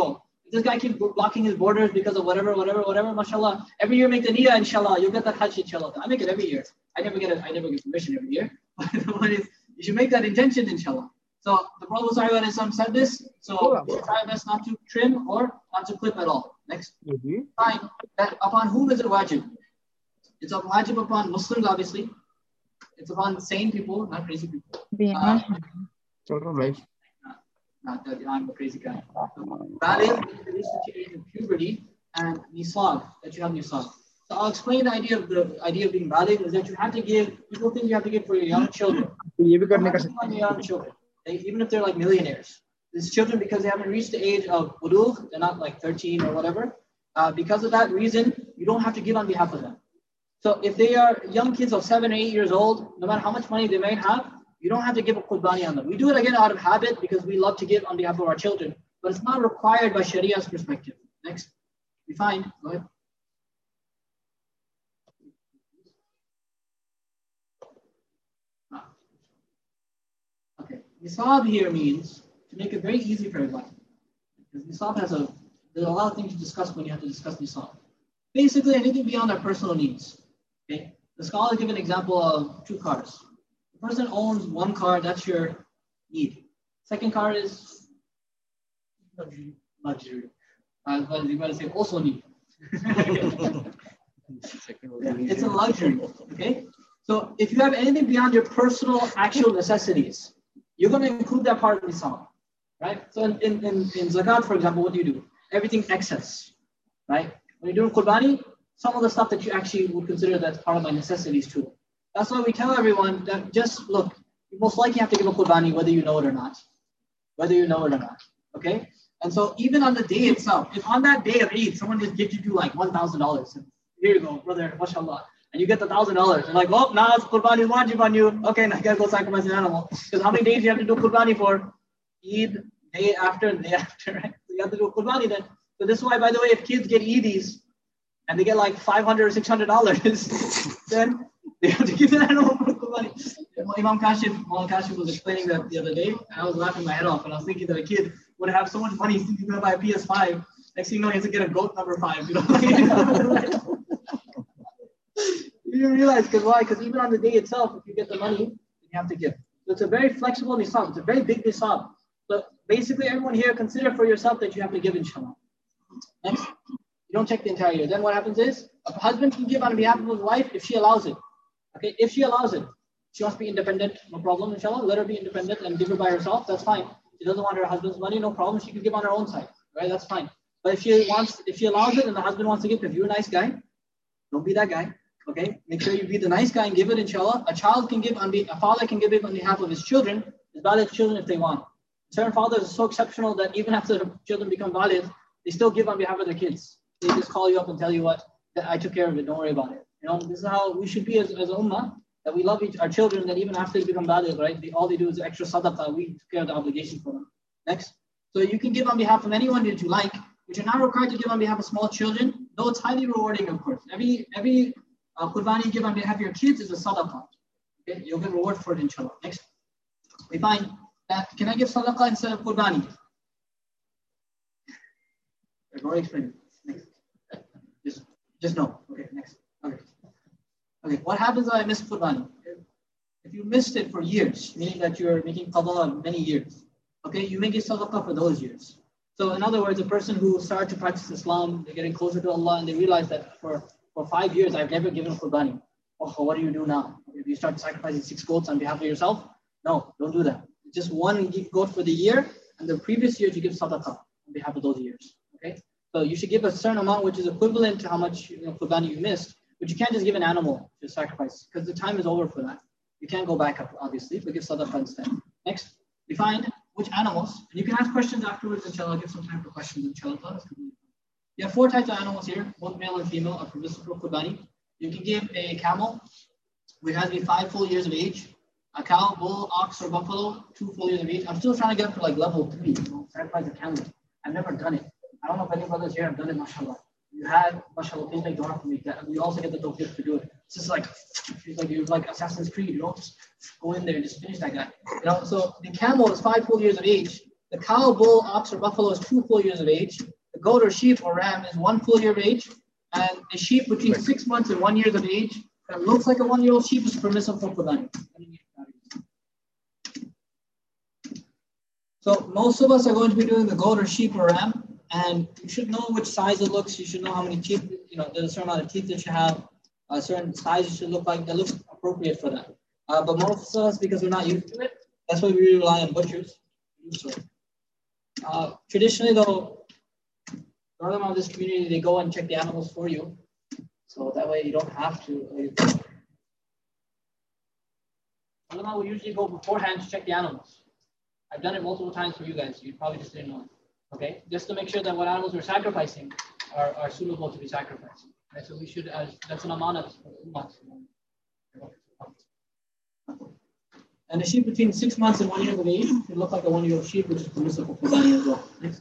If this guy keeps blocking his borders because of whatever, whatever, whatever, mashallah, every year make the niyyah, inshallah, you'll get that hajj, inshallah. I make it every year. I never get it, I never get permission every year. But the point is, you should make that intention, inshallah. So the Prophet ﷺ said this, so you try best not to trim or not to clip at all. Next. Mm-hmm. Fine. That upon whom is it wajib? It's a wajib upon Muslims, obviously. It's upon sane people, not crazy people. Uh, not, not that I'm a crazy guy. Baligh is the reach the age of puberty, and nisab, that you have nisab. So I'll explain the idea of the idea of being baligh is that you have to give, people think you have to give for your young children. You have to give on your young children. They, even if they're like millionaires. These children, because they haven't reached the age of bulugh, they're not like thirteen or whatever. Uh, because of that reason, you don't have to give on behalf of them. So if they are young kids of seven or eight years old, no matter how much money they may have, you don't have to give a qurbani on them. We do it again out of habit because we love to give on behalf of our children, but it's not required by Sharia's perspective. Next. We find, go ahead. Okay, nisab here means, to make it very easy for everybody, because nisab has a, there's a lot of things to discuss when you have to discuss nisab. Basically, anything beyond our personal needs. Okay, the scholars give an example of two cars. The person owns one car, that's your need. Second car is luxury. luxury. Uh, but you gotta say also need. Yeah, it's a luxury. Okay, so if you have anything beyond your personal actual necessities, you're going to include that part of nisab, right? So in, in, in, in zakat, for example, what do you do? Everything excess, right? When you're doing qurbani, some of the stuff that you actually would consider that's part of my necessities too. That's why we tell everyone that just look, you most likely have to give a qurbani whether you know it or not. Whether you know it or not, okay? And so even on the day itself, if on that day of Eid, someone just gives you like one thousand dollars, here you go, brother, mashallah, and you get the one thousand dollars, you're like, well, now it's qurbani is wajib on you. Okay, now you gotta go sacrifice an animal. Because how many days do you have to do qurbani for? Eid, day after, and day after, right? So you have to do qurbani then. So this is why, by the way, if kids get Eidis, and they get like five hundred or six hundred dollars, then they have to give an animal for qurbani. Imam Kashif, Imam Kashif was explaining that the other day, and I was laughing my head off, and I was thinking that a kid would have so much money, he's thinking he's going to buy a P S five. Next thing you know, he has to get a goat number five. You know? You didn't realize, because why? Because even on the day itself, if you get the money, you have to give. So it's a very flexible nisab. It's a very big nisab. So basically, everyone here, consider for yourself that you have to give, inshallah. Next. You don't check the entire year. Then what happens is, a husband can give on behalf of his wife if she allows it. Okay, if she allows it. She wants to be independent, no problem, inshallah. Let her be independent and give her by herself, that's fine. She doesn't want her husband's money, no problem. She can give on her own side, right? That's fine. But if she wants, if she allows it and the husband wants to give, if you're a nice guy, don't be that guy, okay? Make sure you be the nice guy and give it, inshallah. A child can give, on be, a father can give it on behalf of his children, his valid children if they want. Certain fathers are so exceptional that even after the children become valid, they still give on behalf of their kids. They just call you up and tell you what, that I took care of it, don't worry about it. You know, this is how we should be as, as a ummah. That we love each, our children, that even after they become baligh, right? They, all they do is extra sadaqah. We take care of the obligation for them. Next. So you can give on behalf of anyone that you like, but you're not required to give on behalf of small children, though it's highly rewarding, of course. Every every uh, qurbani you give on behalf of your kids is a sadaqah. Okay? You'll get reward for it, inshallah. Next. We find that, can I give sadaqah instead of qurbani? I've already explained it. Next. Just, just no. Okay, next. Okay. Okay, what happens if I miss qurbani? If you missed it for years, meaning that you're making qada many years, okay, you may give sadaqah for those years. So in other words, a person who started to practice Islam, they're getting closer to Allah, and they realize that for, for five years, I've never given qurbani. Oh, what do you do now? If you start sacrificing six goats on behalf of yourself, no, don't do that. Just one goat for the year, and the previous years you give sadaqah on behalf of those years, okay? So you should give a certain amount, which is equivalent to how much you know, qurbani you missed. But you can't just give an animal to sacrifice because the time is over for that. You can't go back up, obviously, but give sadaqah instead. Next, we find which animals, and you can ask questions afterwards, inshallah. I'll give some time for questions, inshallah. You have four types of animals here, both male and female, are permissible for qurbani. You can give a camel, which has to be five full years of age, a cow, bull, ox, or buffalo, two full years of age. I'm still trying to get up to like level three, you know, sacrifice a camel. I've never done it. I don't know if any brothers here have done it, mashallah. You had, mashallah, please make dua for me. We also get the tawfiq to do it. It's just like, it's like you're like Assassin's Creed, you know, just go in there and just finish that guy. You know, so the camel is five full years of age. The cow, bull, ox, or buffalo is two full years of age. The goat or sheep or ram is one full year of age, and a sheep between six months and one year of age that looks like a one-year-old sheep is permissible for Qurbani. So most of us are going to be doing the goat or sheep or ram, and you should know which size it looks. You should know how many teeth, you know, there's a certain amount of teeth that you have, a certain size you should look like that looks appropriate for that. Uh, but most of us, because we're not used to it, that's why we rely on butchers. So, uh, traditionally, though, northern of this community, they go and check the animals for you. So that way you don't have to. Ulama will usually go beforehand to check the animals. I've done it multiple times for you guys. You probably just didn't know. Okay, just to make sure that what animals we're sacrificing are, are suitable to be sacrificed. Right? So we should, as that's an amanat for the ummah. And a sheep between six months and one year of age should look like a one-year-old sheep, which is permissible for Qurbani as well. Next.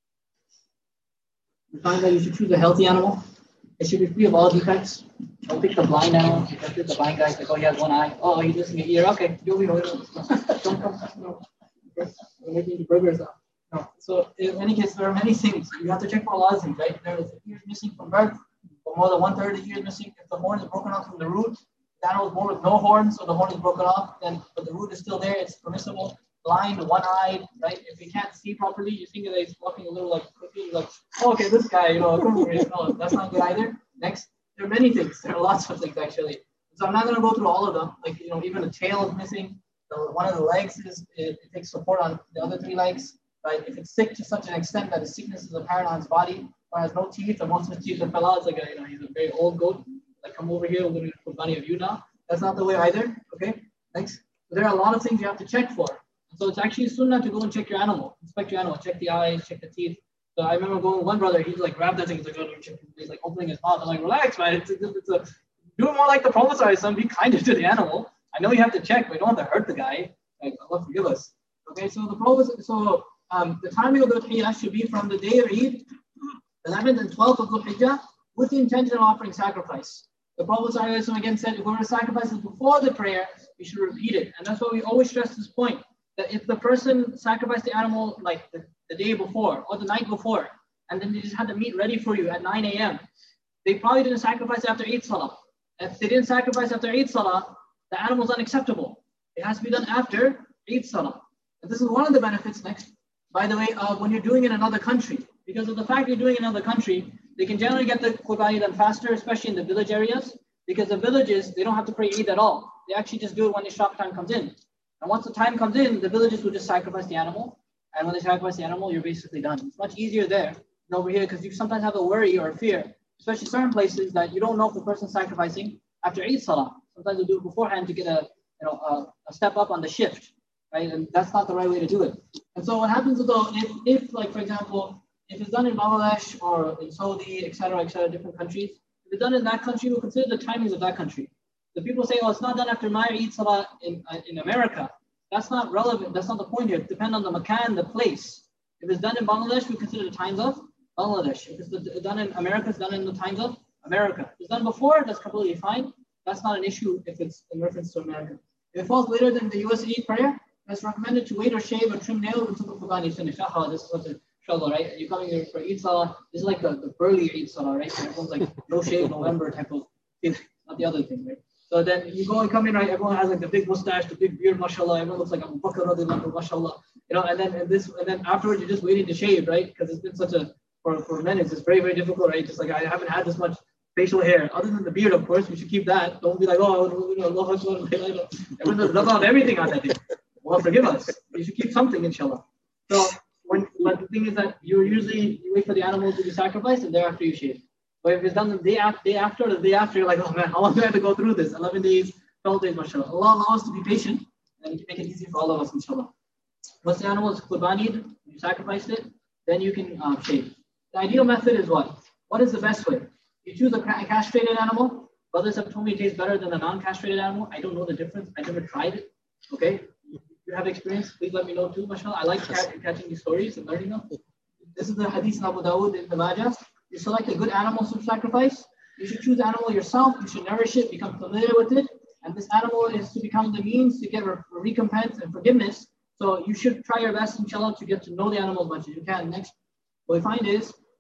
We find that you should choose a healthy animal. It should be free of all defects. Don't pick the blind animal. Don't pick the blind guy. Like, oh, he has one eye. Oh, he's missing an ear. Okay, you'll be right. Don't come. No. We're making the burgers up. No. So in any case, there are many things. You have to check for a lot of things, right? There is ears missing from birth, or more than one third of the ear is missing. If the horn is broken off from the root, the animal is born with no horn, so the horn is broken off, then but the root is still there, it's permissible. Blind, one-eyed, right? If he can't see properly, you think that he's walking a little like quickly, like, oh, okay, this guy, you know, no, that's not good either. Next, there are many things. There are lots of things actually. So I'm not going to go through all of them. Like, you know, even the tail is missing. So one of the legs is it, it takes support on the other three legs. Right? If it's sick to such an extent that his sickness is apparent on his body, or has no teeth, or most of his teeth are fell out, it's like a, you know, he's a very old goat. Like, come over here, we're going to put money of you now. That's not the way either. Okay. Next, so there are a lot of things you have to check for. So it's actually sunnah to go and check your animal, inspect your animal, check the eyes, check the teeth. So I remember going with one brother, he's like grabbed that thing, he's like, oh, don't check. He's like opening his mouth. I'm like, relax, man. It's, it's, it's a do it more like the Prophet ﷺ, be kinder to the animal. I know you have to check, but you don't have to hurt the guy. Like, Allah forgive us. Okay, so the Prophet, so um, the timing of the Hijjah should be from the day of Eid, eleventh and twelfth of Dhul Hijjah, with the intention of offering sacrifice. The Prophet ﷺ again said, if we were to sacrifice before the prayer, we should repeat it. And that's why we always stress this point, that if the person sacrificed the animal like the, the day before or the night before, and then they just had the meat ready for you at nine a.m., they probably didn't sacrifice after Eid Salah. If they didn't sacrifice after Eid Salah, the animal is unacceptable. It has to be done after Eid Salah. And this is one of the benefits next, by the way, of when you're doing it in another country. Because of the fact you're doing it in another country, they can generally get the Qurbani done faster, especially in the village areas, because the villages, they don't have to pray Eid at all. They actually just do it when the Ishraq time comes in. And once the time comes in, the villages will just sacrifice the animal. And when they sacrifice the animal, you're basically done. It's much easier there than over here, because you sometimes have a worry or a fear, especially certain places that you don't know if the person's sacrificing after Eid Salah. Sometimes they do it beforehand to get a, you know, a, a step up on the shift, right? And that's not the right way to do it. And so what happens though, if, if like, for example, if it's done in Bangladesh or in Saudi, et cetera, et cetera, different countries, if it's done in that country, we'll consider the timings of that country. The people say, oh, it's not done after my Eid Salah in, uh, in America. That's not relevant. That's not the point here. It depends on the makan, the place. If it's done in Bangladesh, we consider the times of Bangladesh. If it's done in America, it's done in the times of America. If it's done before, that's completely fine. That's not an issue if it's in reference to America. If it falls later than the U S Eid prayer, it's recommended to wait or shave or trim nails until the Qurbani is finished. Ah, this is what the trouble, right? You're coming here for Eid Salah. This is like the, the burly Eid Salah, right? So everyone's like no shave November type of thing, not the other thing, right? So then you go and come in, right? Everyone has like the big mustache, the big beard, mashallah. Everyone looks like Abu Bakr radiallahu, mashallah. You know, and then and this, and then afterwards you're just waiting to shave, right? Because it's been such a for for men, it's just very very difficult, right? Just like I haven't had this much facial hair, other than the beard, of course. We should keep that. Don't be like, oh, you know, Allah Akbar. Everyone does rub out everything on that day. Allah forgive us. You should keep something, inshallah. So when, but the thing is that you usually you wait for the animal to be sacrificed and thereafter you shave. But if it's done the day after, day after, the day after, you're like, oh man, how long do I have to go through this? eleven days, twelve days, mashallah. Allah allows us to be patient and make it easy for all of us, inshallah. Once the animal is qurbanied, you sacrificed it, then you can um, shave. The ideal method is what? What is the best way? You choose a castrated animal. Brothers have told me it tastes better than a non-castrated animal. I don't know the difference. I never tried it. Okay? If you have experience, please let me know too, mashallah. I like catching these stories and learning them. This is the hadith in Abu Dawud in the Majah. You select a good animal to sacrifice. You should choose the animal yourself. You should nourish it, become familiar with it. And this animal is to become the means to get a recompense and forgiveness. So you should try your best, inshallah, to get to know the animal as much as you can. Next, what we find is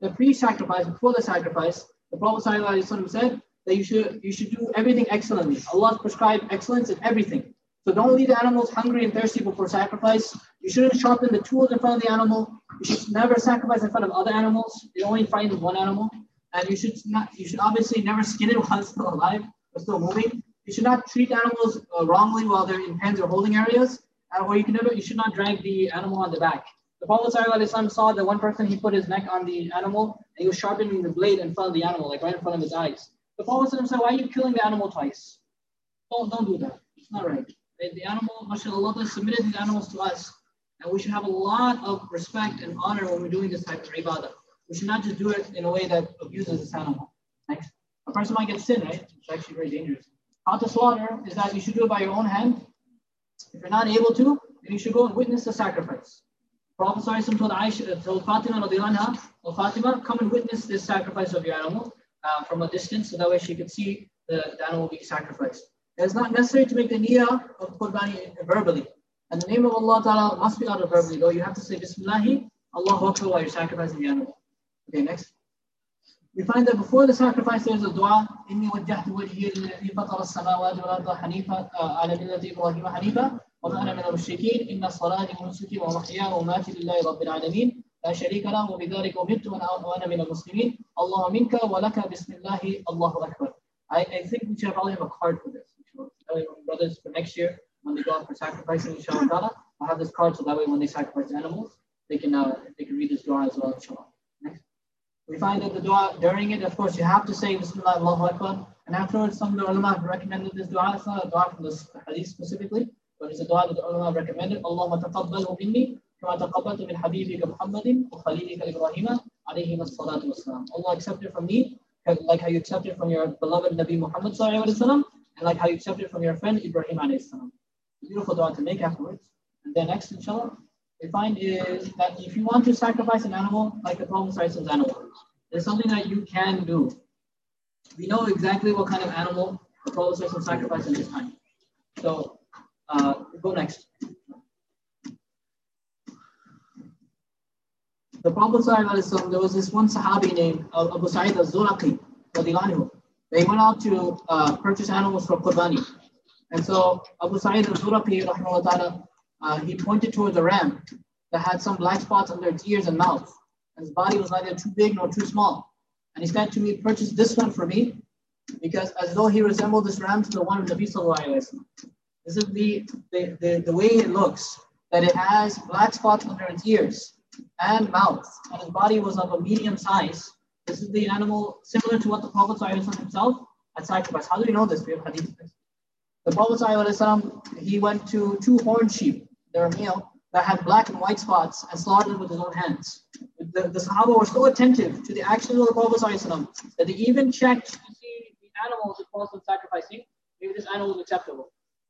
the pre-sacrifice, before the sacrifice, the Prophet ﷺ said that you should you should do everything excellently. Allah prescribed excellence in everything. So don't leave the animals hungry and thirsty before sacrifice. You shouldn't sharpen the tools in front of the animal. You should never sacrifice in front of other animals. You only fight with one animal. And you should not. You should obviously never skin it while it's still alive or still moving. You should not treat animals uh, wrongly while they're in pens or holding areas. Uh, or you can never. You should not drag the animal on the back. The Prophet ﷺ saw that one person, he put his neck on the animal and he was sharpening the blade in front of the animal, like right in front of his eyes. The Prophet ﷺ said, why are you killing the animal twice? Don't, don't do that. It's not right. The animal, mashallah, Allah submitted these animals to us. And we should have a lot of respect and honor when we're doing this type of ibadah. We should not just do it in a way that abuses this animal. Next. A person might get sin, right? It's actually very dangerous. How to slaughter is that you should do it by your own hand. If you're not able to, then you should go and witness the sacrifice. Prophet ﷺ told Aisha, told Fatima radiallahu anha, well, Fatima, come and witness this sacrifice of your animal uh, from a distance, so that way she could see the, the animal being sacrificed. It's not necessary to make the niyyah of Qurbani verbally. And the name of Allah Ta'ala must be uttered verbally, though. You have to say Bismillahi, Allahu Akbar while you're sacrificing the animal. Okay, next. We find that before the sacrifice there's a dua, إِنِّي وَجَّهْتُ وَجْهِيَ لِلَّذِي فَطَرَ السَّمَاوَاتِ وَالْأَرْضَ حَنِيفًا عَلَى مِلَّةِ إِبْرَاهِيمَ حَنِيفًا وَمَا أَنَا مِنَ الْمُشْرِكِينَ إِنَّ صَلَاتِي وَنُسُكِي وَمَحْيَايَ وَمَمَاتِي لِلَّهِ رَبِّ الْعَالَمِينَ لَا شَرِيكَ لَهُ وَبِذَلِكَ أُمِرْتُ وَأَنَا مِنَ الْمُسْلِمِينَ اللَّهُ مِنْكَ وَلَكَ بِسْمِ اللَّهِ Allahu Akbar. I, I think we should probably have a card for this. Brothers, for next year, when they go out for sacrificing, inshallah, I'll have this card so that way when they sacrifice animals, they can uh, they can read this dua as well, inshallah. Next. We find that the dua, during it, of course, you have to say Bismillah, Allahu Akbar. And afterwards, some of the ulama have recommended this dua. It's not a dua from the hadith specifically, but it's a dua that the ulama have recommended. Allahumma taqabbalhu minni, kama taqabbaltu min habibika Muhammadin, wa khalilika Ibrahima, alayhi wassalatu wassalam. Allah accept it from me, like how you accept it from your beloved Nabi Muhammad sallallahu alayhi wa sallam, and like how you accept it from your friend Ibrahim alayhi salam. Beautiful dua to make afterwards. And then next, inshallah, we find is that if you want to sacrifice an animal, like the Prophet sacrifices animal, there's something that you can do. We know exactly what kind of animal the Prophet sacrificed in his time. So, uh, go next. The Prophet, there was this one Sahabi named Abu Sa'id al-Zuraqi, they went out to uh, purchase animals for Qurbani. And so Abu Sa'id al-Zuraqi, rahimahullah, uh, he pointed towards a ram that had some black spots under its ears and mouth. And his body was neither too big nor too small. And he said to me, purchase this one for me, because as though he resembled this ram to the one of Nabi sallallahu alayhi wa sallam. This is the, the, the, the way it looks, that it has black spots under its ears and mouth, and his body was of a medium size. This is the animal similar to what the Prophet sallallahu alayhi wa sallam himself had sacrificed. How do we know this? We have hadith. The Prophet sallallahu alayhi wa sallam, he went to two horned sheep, they were male, that had black and white spots, and slaughtered them with his own hands. The, the Sahaba were so attentive to the actions of the Prophet ﷺ that they even checked to see the animals the Prophet was sacrificing, maybe this animal was acceptable.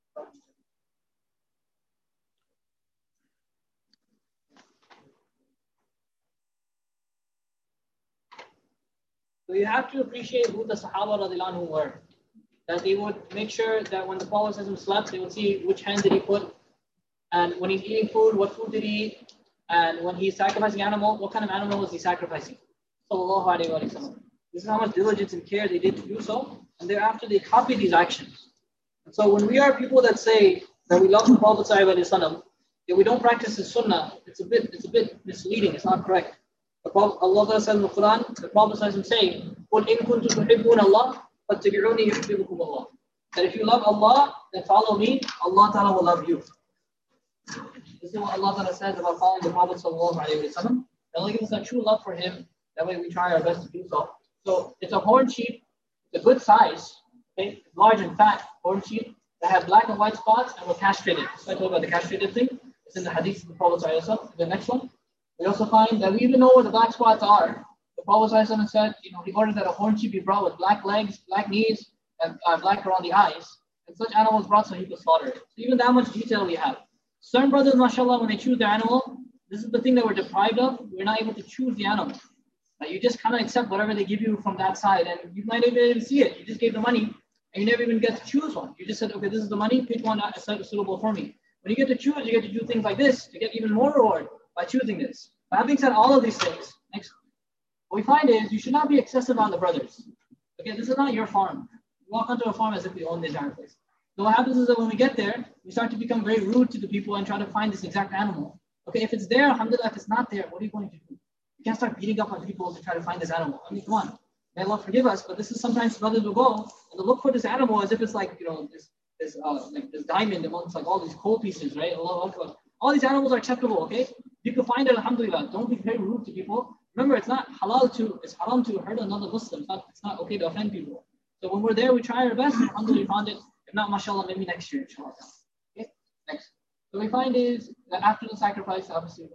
So you have to appreciate who the Sahaba radiallahu anhu were. That they would make sure that when the Prophet ﷺ slept, they would see which hand did he put, and when he's eating food, what food did he eat, and when he's sacrificing animal, what kind of animal was he sacrificing? Sallallahu alayhi wa sallam. This is how much diligence and care they did to do so, and thereafter they copied these actions. And so when we are people that say that we love the Prophet sallallahu alayhi wa sallam, if we don't practice his sunnah, it's a bit it's a bit misleading, it's not correct. The Prophet, Allah says in the Quran, the Prophet is saying, قُلْ إِن كُنْتُمْ تُحِبُّونَ اللَّهَ فَاتَّبِعُونِي يُحْبِبُكُمُ اللَّهُ. That if you love Allah, then follow me, Allah Ta'ala will love you. This is what Allah Ta'ala says about following the Prophet sallallahu alayhi wa sallam. Allah gives us a true love for him. That way we try our best to do so. So it's a horned sheep, it's a good size, okay, large and fat horned sheep that have black and white spots and were castrated. So I told you about the castrated thing. It's in the hadith of the Prophet sallallahu alayhi wa sallam. The next one. We also find that we even know where the black spots are. The Prophet sallallahu alayhi wa sallam said, you know, he ordered that a horned sheep be brought with black legs, black knees, and uh, black around the eyes. And such animals brought so he could slaughter it. So even that much detail we have. Certain brothers, mashallah, when they choose their animal, this is the thing that we're deprived of. We're not able to choose the animal. Like you just kind of accept whatever they give you from that side, and you might not even see it. You just gave the money, and you never even get to choose one. You just said, okay, this is the money, pick one that's suitable for me. When you get to choose, you get to do things like this to get even more reward by choosing this. But having said all of these things, next, What we find is you should not be excessive on the brothers. Okay, this is not your farm. You walk onto a farm as if we own the entire place. So what happens is that when we get there, we start to become very rude to the people and try to find this exact animal. Okay, if it's there, alhamdulillah, if it's not there, what are you going to do? You can't start beating up on people to try to find this animal. I mean, come on. May Allah forgive us, but this is sometimes brothers will go and they'll look for this animal as if it's like, you know, this this uh, like this diamond amongst like all these coal pieces, right? Allahu Akbar. All these animals are acceptable, okay? You can find it, alhamdulillah. Don't be very rude to people. Remember, it's not halal to, it's haram to hurt another Muslim. It's not, it's not okay to offend people. So when we're there, we try our best. Alhamdulillah, we found it. If not, mashallah, maybe next year, inshallah. Okay, next. So we find is that after the sacrifice, obviously,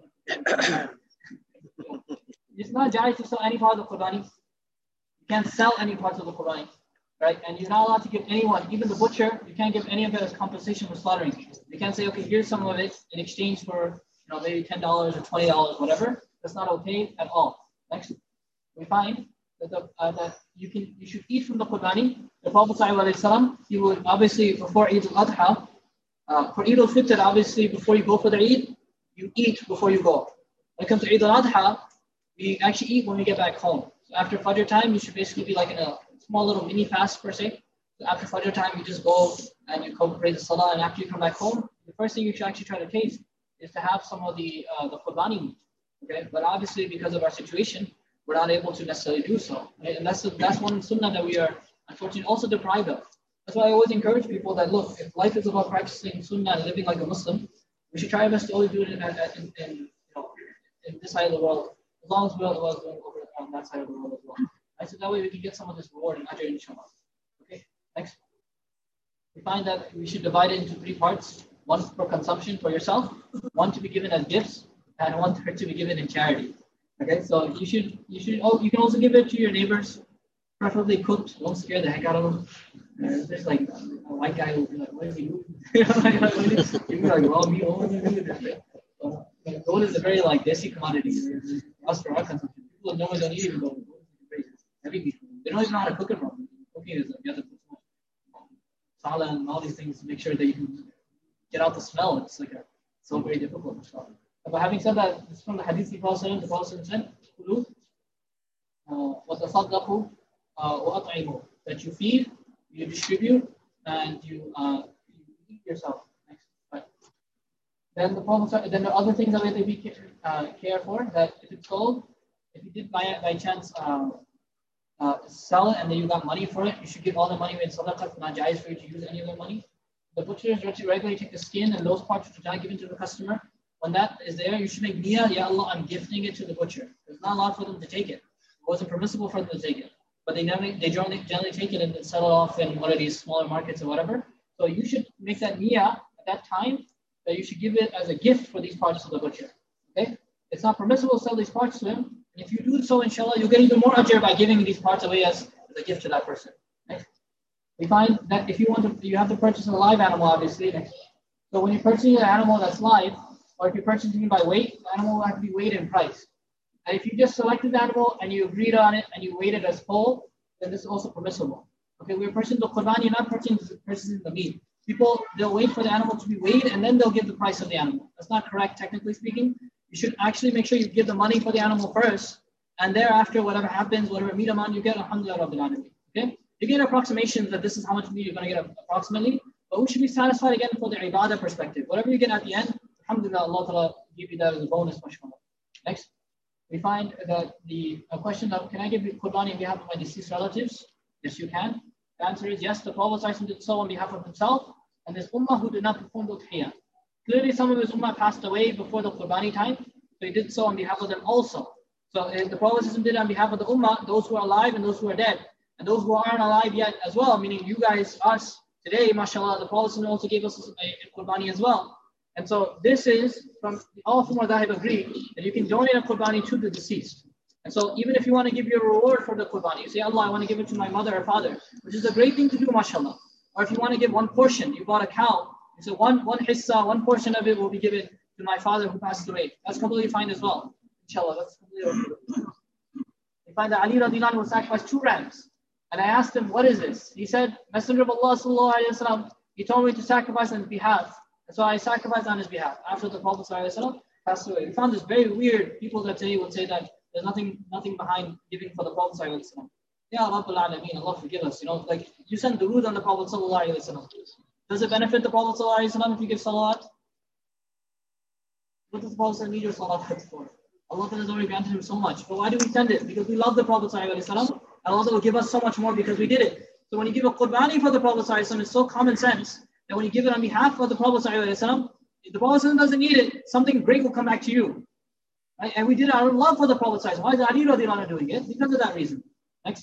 it's not jaiz to sell any part of the Qurbani. You can't sell any parts of the Qurbani, right? And you're not allowed to give anyone, even the butcher, you can't give any of it as compensation for slaughtering. You can't say, okay, here's some of it in exchange for, you know, maybe ten dollars or twenty dollars, whatever. That's not okay at all. Next, we find that, the, uh, that you can you should eat from the Qurbani. The Prophet ﷺ, he would obviously before Eid al-Adha, uh, for Eid al-Fitr, obviously before you go for the Eid, you eat before you go. When it comes to Eid al-Adha, we actually eat when we get back home. So after Fajr time, you should basically be like in a small little mini fast per se. So after Fajr time, you just go and you come pray the Salah, and after you come back home, the first thing you should actually try to taste is to have some of the uh, the Qurbani meat. Okay, but obviously because of our situation, we're not able to necessarily do so. Right? And that's that's one sunnah that we are unfortunately also deprived of. That's why I always encourage people that look, if life is about practicing sunnah and living like a Muslim, we should try our best to always do it in, in, in, you know, in this side of the world, as long as we're well going over on that side of the world as well. Right? So that way we can get some of this reward and ajr, inshallah. Okay, next. We find that we should divide it into three parts. One for consumption for yourself, one to be given as gifts, and one to be given in charity. Okay, so you should you should oh you can also give it to your neighbors, preferably cooked. Don't scare the heck out of them. Uh, there's like a white guy who will be like, what is he doing? You'll be like, well, me only doing this. So, gold is a very like desi commodity. Us for our consumption, people normally don't eat even gold. Heavy meat. They don't even know how to cook it properly. Cooking is like you have to put salad and all these things to make sure that you can get out the smell. It's like a, so very difficult. But having said that, it's from the hadith of the Prophet. The Prophet said, "Kulu wa tasaddaqu wa at'imu." That you feed, you distribute, and you uh, you eat yourself. Next, right. Then the Prophet. Then the other things that we have to be uh, care for. That if it's sold, if you did by by chance uh, uh, sell it and then you got money for it, you should give all the money away in sadaqah. It's not jaiz for you to use any of the money. The butchers regularly take the skin and those parts which are not given to the customer. When that is there, you should make niyyah, Ya Allah, I'm gifting it to the butcher. It's not allowed for them to take it. It wasn't permissible for them to take it. But they never, they generally, generally take it and sell it off in one of these smaller markets or whatever. So you should make that niyyah at that time that you should give it as a gift for these parts to the butcher. Okay? It's not permissible to sell these parts to him. And if you do so, inshallah, you'll get even more ajr by giving these parts away as, as a gift to that person. Okay? We find that if you want to, you have to purchase a live animal, obviously. So when you're purchasing an animal that's live, or if you're purchasing it by weight, the animal will have to be weighed and priced. And if you just selected the animal and you agreed on it and you weighed it as whole, then this is also permissible. Okay, we're purchasing the Qurbani, you're not purchasing, purchasing the meat. People, they'll wait for the animal to be weighed and then they'll give the price of the animal. That's not correct, technically speaking. You should actually make sure you give the money for the animal first, and thereafter, whatever happens, whatever meat amount you get, alhamdulillah rabbil alameen. Okay? You get approximations that this is how much meat you're going to get approximately, but we should be satisfied again for the ibadah perspective. Whatever you get at the end, alhamdulillah, Allah Ta'ala give you that as a bonus, mashallah. Next, we find that the a question of, can I give Qurbani on behalf of my deceased relatives? Yes, you can. The answer is yes, the Prophet did so on behalf of himself, and this ummah who did not perform the udhiyah. Clearly, some of his ummah passed away before the Qurbani time, so he did so on behalf of them also. So uh, the Prophet did it on behalf of the ummah, those who are alive and those who are dead. And those who aren't alive yet as well, meaning you guys, us, today, mashallah, the Prophet also gave us a, a Qurbani as well. And so this is, from all four madhahib agree, that you can donate a Qurbani to the deceased. And so even if you want to give your reward for the Qurbani, you say, Allah, I want to give it to my mother or father, which is a great thing to do, mashallah. Or if you want to give one portion, you bought a cow, you say one, one hissa, one portion of it will be given to my father who passed away. That's completely fine as well. Inshallah, that's completely okay. We find that Ali radiallahu anhu will sacrifice two rams. And I asked him, what is this? He said, Messenger of Allah sallallahu alayhi wa sallam, he told me to sacrifice on his behalf. And so I sacrificed on his behalf after the Prophet sallallahu alayhi wa sallam passed away. We found this very weird. People that say would say that There's nothing nothing behind giving for the Prophet sallallahu alaihi wasallam. Ya Rabbul Alameen, Allah forgive us. You know, like you send durood on the Prophet sallallahu alaihi wasallam. Does it benefit the Prophet sallallahu alaihi wasallam if you give salawat? What does the Prophet need your salawat for? Allah has already granted him so much. But why do we send it? Because we love the Prophet sallallahu alaihi wasallam, and Allah will give us so much more because we did it. So when you give a qurbani for the Prophet sallallahu alaihi wasallam, it's so common sense that when you give it on behalf of the Prophet sallallahu alaihi wasallam, if the Prophet doesn't need it, something great will come back to you. Right? And we did it out of love for the Prophet sallallahu alaihi wasallam. Why is Ali radiallahu anhu doing it? Because of that reason. Next.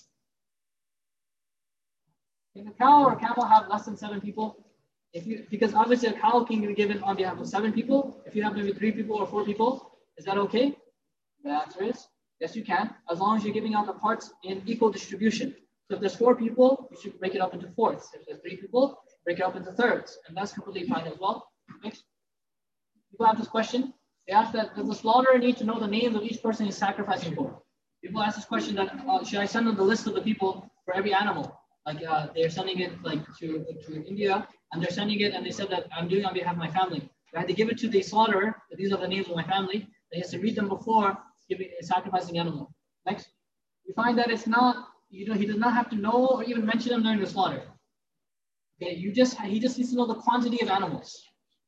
Can a cow or a camel have less than seven people? If you, because obviously a cow can be given on behalf of seven people. If you have maybe three people or four people, is that okay? The answer is yes, you can, as long as you're giving out the parts in equal distribution. So if there's four people, you should break it up into fourths. If there's three people, break it up into thirds, and that's completely fine as well. Next, people have this question. They ask that does the slaughterer need to know the names of each person he's sacrificing for? People ask this question that uh, should I send them the list of the people for every animal? Like uh, they're sending it like to, to India, and they're sending it, and they said that I'm doing it on behalf of my family. I had to give it to the slaughterer, that these are the names of my family. He has to read them before giving sacrificing the animal. Next, we find that it's not, you know, he does not have to know or even mention them during the slaughter. Okay, you just he just needs to know the quantity of animals.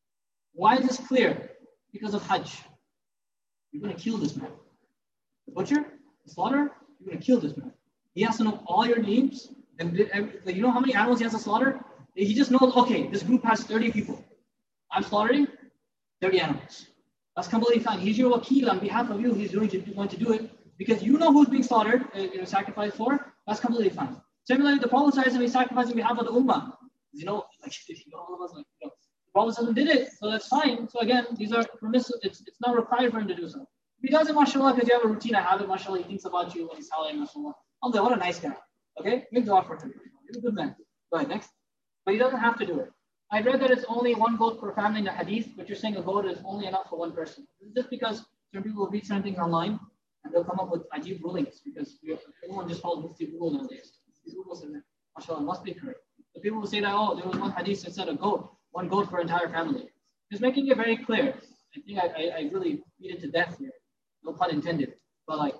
Why is this clear? Because of Hajj. You're going to kill this man. The butcher, the slaughterer, you're going to kill this man. He has to know all your names. And you know how many animals he has to slaughter? He just knows, okay, this group has thirty people. I'm slaughtering thirty animals. That's completely fine. He's your wakil on behalf of you. He's going to, going to do it because you know who's being slaughtered, uh, you know, sacrificed for. That's completely fine. Similarly, the Prophet sallallahu alaihi wasallam is sacrificing on behalf of the ummah. You know, like you know, all of us, like you know, the Prophet sallallahu alaihi wasallam did it, so that's fine. So again, these are permissible. It's it's not required for him to do so. If he does it, mashallah, because you have a routine, I have it, mashallah. He thinks about you when he's telling, mashallah. I'm like, what a nice guy. Okay, make dua for him. He's a good man. Go ahead, next. But he doesn't have to do it. I read that it's only one goat per family in the hadith, but you're saying a goat is only enough for one person. This is just because some people will read certain things online and they'll come up with ajib rulings because everyone just follows Mufti Google nowadays. Mufti Google says, mashallah, must be correct. So people will say that, oh, there was one hadith that said a goat, one goat for entire family. Just making it very clear. I think I, I, I really beat it to death here. No pun intended. But like,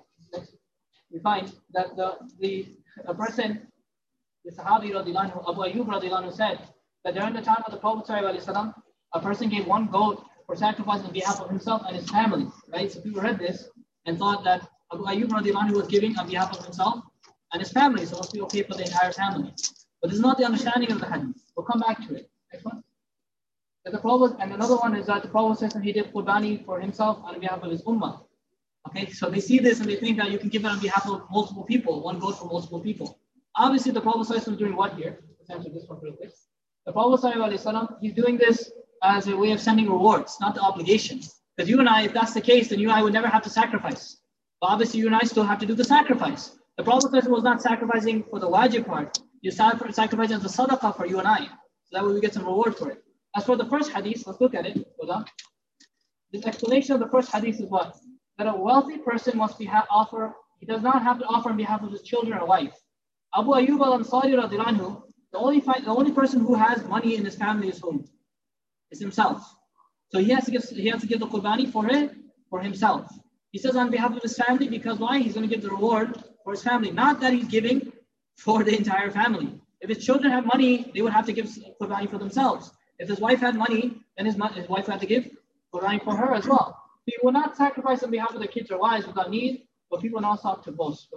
we find that the, the a person, the Sahabi radiallahu anhu, Abu Ayyub radiallahu anhu said, that during the time of the Prophet ﷺ, a person gave one goat for sacrifice on behalf of himself and his family, right? So people read this and thought that Abu Ayyub radiallahu anhu was giving on behalf of himself and his family, so it must be okay for the entire family. But this is not the understanding of the hadith. We'll come back to it. Next one. That the Prophet, and another one is that the Prophet says that he did qurbani for himself on behalf of his ummah. Okay, so they see this and they think that you can give it on behalf of multiple people, one goat for multiple people. Obviously, the Prophet was doing what here? Let's answer this one real quick. The Prophet ﷺ, he's doing this as a way of sending rewards, not the obligation. Because you and I, if that's the case, then you and I would never have to sacrifice. But obviously, you and I still have to do the sacrifice. The Prophet ﷺ was not sacrificing for the wajib part. He was sacrificing as a sadaqah for you and I. So that way we get some reward for it. As for the first hadith, let's look at it. Hold on. This explanation of the first hadith is what? That a wealthy person must be ha- offer, he does not have to offer on behalf of his children or wife. Abu Ayyub al-Ansari radiallahu anhu, The only find, the only person who has money in his family is whom? Is himself. So he has to give he has to give the qurbani for it for himself. He says on behalf of his family because why? He's going to give the reward for his family, not that he's giving for the entire family. If his children have money, they would have to give qurbani for themselves. If his wife had money, then his his wife had to give qurbani for her as well. So he will not sacrifice on behalf of the kids or wives without need, but people now start to boast.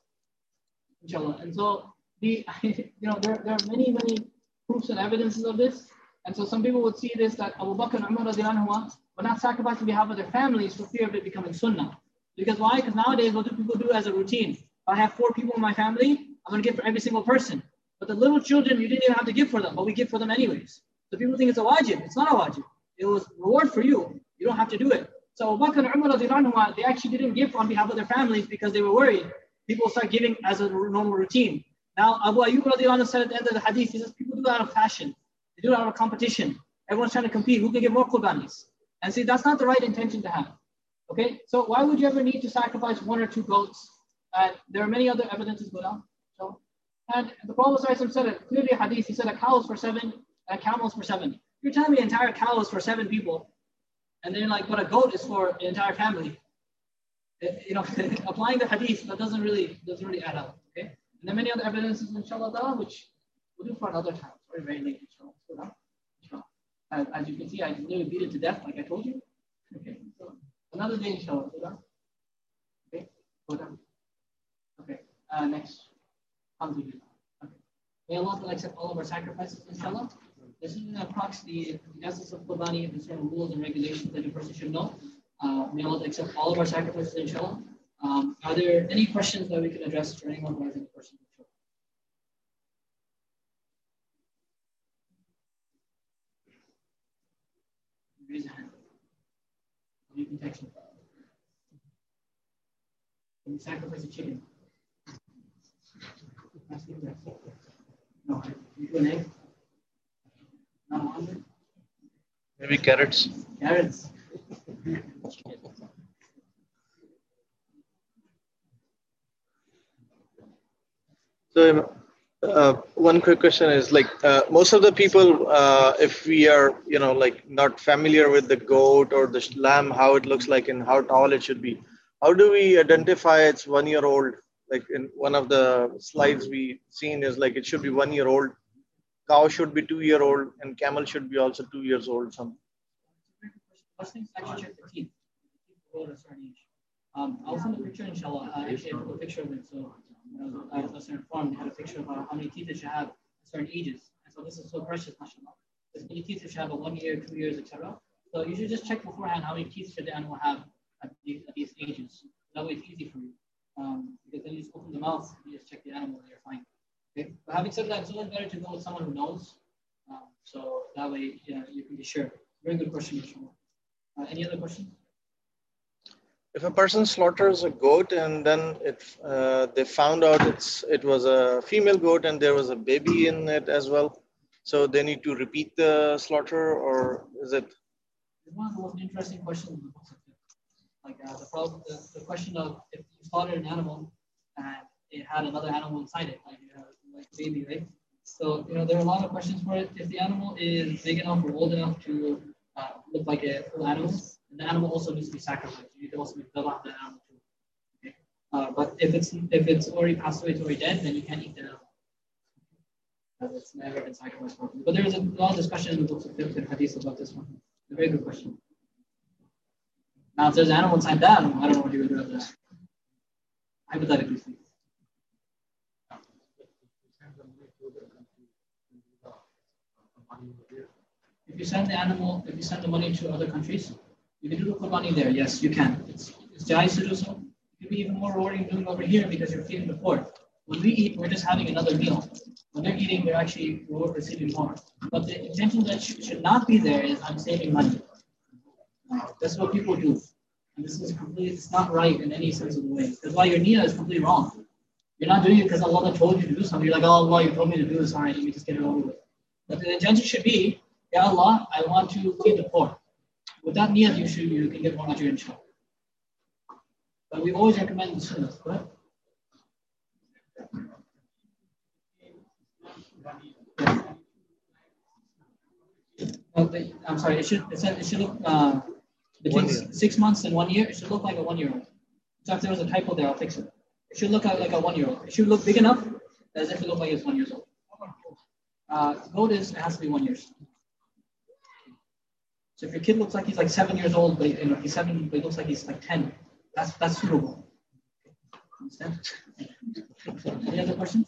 Inshallah. And so The, you know, there, there are many, many proofs and evidences of this. And so some people would see this that Abu Bakr and Umar were not sacrificing on behalf of their families for fear of it becoming sunnah. Because why? Because nowadays what do people do as a routine? If I have four people in my family, I'm going to give for every single person. But the little children, you didn't even have to give for them, but we give for them anyways. So people think it's a wajib. It's not a wajib. It was reward for you. You don't have to do it. So Abu Bakr and Umar, they actually didn't give on behalf of their families because they were worried. People start giving as a normal routine. Now, Abu Ayyub radiallahu anhu said at the end of the hadith, he says, people do it out of passion. They do it out of competition. Everyone's trying to compete. Who can get more qurbanis? And see, that's not the right intention to have. Okay? So why would you ever need to sacrifice one or two goats? And there are many other evidences go down. So, and the Prophet said it clearly a hadith. He said a cow is for seven, a camel is for seven. You're telling me the entire cow is for seven people. And then like, but a goat is for the entire family. you know, applying the hadith, that doesn't really doesn't really add up. Okay, and then many other evidences, inshallah, which we'll do for another time. It's very very late, inshallah. So now, inshallah. As, as you can see, I nearly beat it to death, like I told you. Okay, so another day, inshallah. Okay, go down. Okay, uh, next. Okay. May Allah accept all of our sacrifices, inshallah. This is approximately the essence of Qurbani and certain rules and regulations that a person should know. Uh, may Allah accept all of our sacrifices, inshallah. Um, are there any questions that we can address for anyone who has any questions? Raise a hand. You can text me. Can you sacrifice a chicken? No, you do an egg? Not one? Maybe carrots. Carrots. So, uh, one quick question is like uh, most of the people, uh, if we are, you know, like not familiar with the goat or the lamb, how it looks like and how tall it should be, how do we identify it's one year old? Like in one of the slides we seen is like it should be one year old, cow should be two year old, and camel should be also two years old. Some. First thing, actually check the teeth. Grow at a certain age. Um, I'll send a picture, inshallah. I actually have a picture of it, so you know, I was informed. They had a picture of uh, how many teeth it should have at certain ages. And so this is so precious, mashallah. There's many teeth it should have at one year, two years, et cetera. So you should just check beforehand how many teeth should the animal have at these, at these ages. That way it's easy for you. Um, because then you just open the mouth, you just check the animal, and you're fine. Okay. But having said that, it's always better to go with someone who knows. Um, so that way, you know, you can be sure. Very good question, inshallah. Uh, any other questions? If a person slaughters a goat and then it, uh, they found out it's it was a female goat and there was a baby in it as well, so they need to repeat the slaughter, or is it? It's one of the most interesting questions in the books of fiqh. Like uh, the problem, the, the question of if you slaughtered an animal and it had another animal inside it, like uh, like baby, right? So you know there are a lot of questions for it. If the animal is big enough or old enough to uh, look like a full animal, the animal also needs to be sacrificed. You need to also be filled out the animal too. Okay. Uh, but if it's if it's already passed away, it's already dead, then you can't eat the animal. Because it's never been sacrificed properly. But there is a lot of discussion in the books of fiqh and hadith about this one. It's a very good question. Now, if there's an animal inside that animal, I don't know what you would do with that. Hypothetically speaking. If you send the animal, if you send the money to other countries, you can do the Qurbani there. Yes, you can. It's it's jais to do so. It can be even more rewarding doing it over here because you're feeding the poor. When we eat, we're just having another meal. When they're eating, they're actually receiving more. But the intention that should not be there is I'm saving money. That's what people do. And this is completely, it's not right in any sense of the way. That's why your niyyah is completely wrong. You're not doing it because Allah told you to do something. You're like, oh, Allah, you told me to do this. All right, let me just get it over with. But the intention should be, Ya Allah, I want to feed the poor. With that niyyah, you should you can get more ajr, inshallah. But we always recommend the sunnah, correct? Oh, the, I'm sorry. It should it, said, it should look uh, between six months and one year. It should look like a one-year-old. So if there was a typo there, I'll fix it. It should look like a one-year-old. It should look big enough as if it looked like it's one year old. Uh, goat is it has to be one year. So if your kid looks like he's like seven years old, but you know, he's seven, but he looks like he's like ten, that's that's suitable. Understand? Any other questions?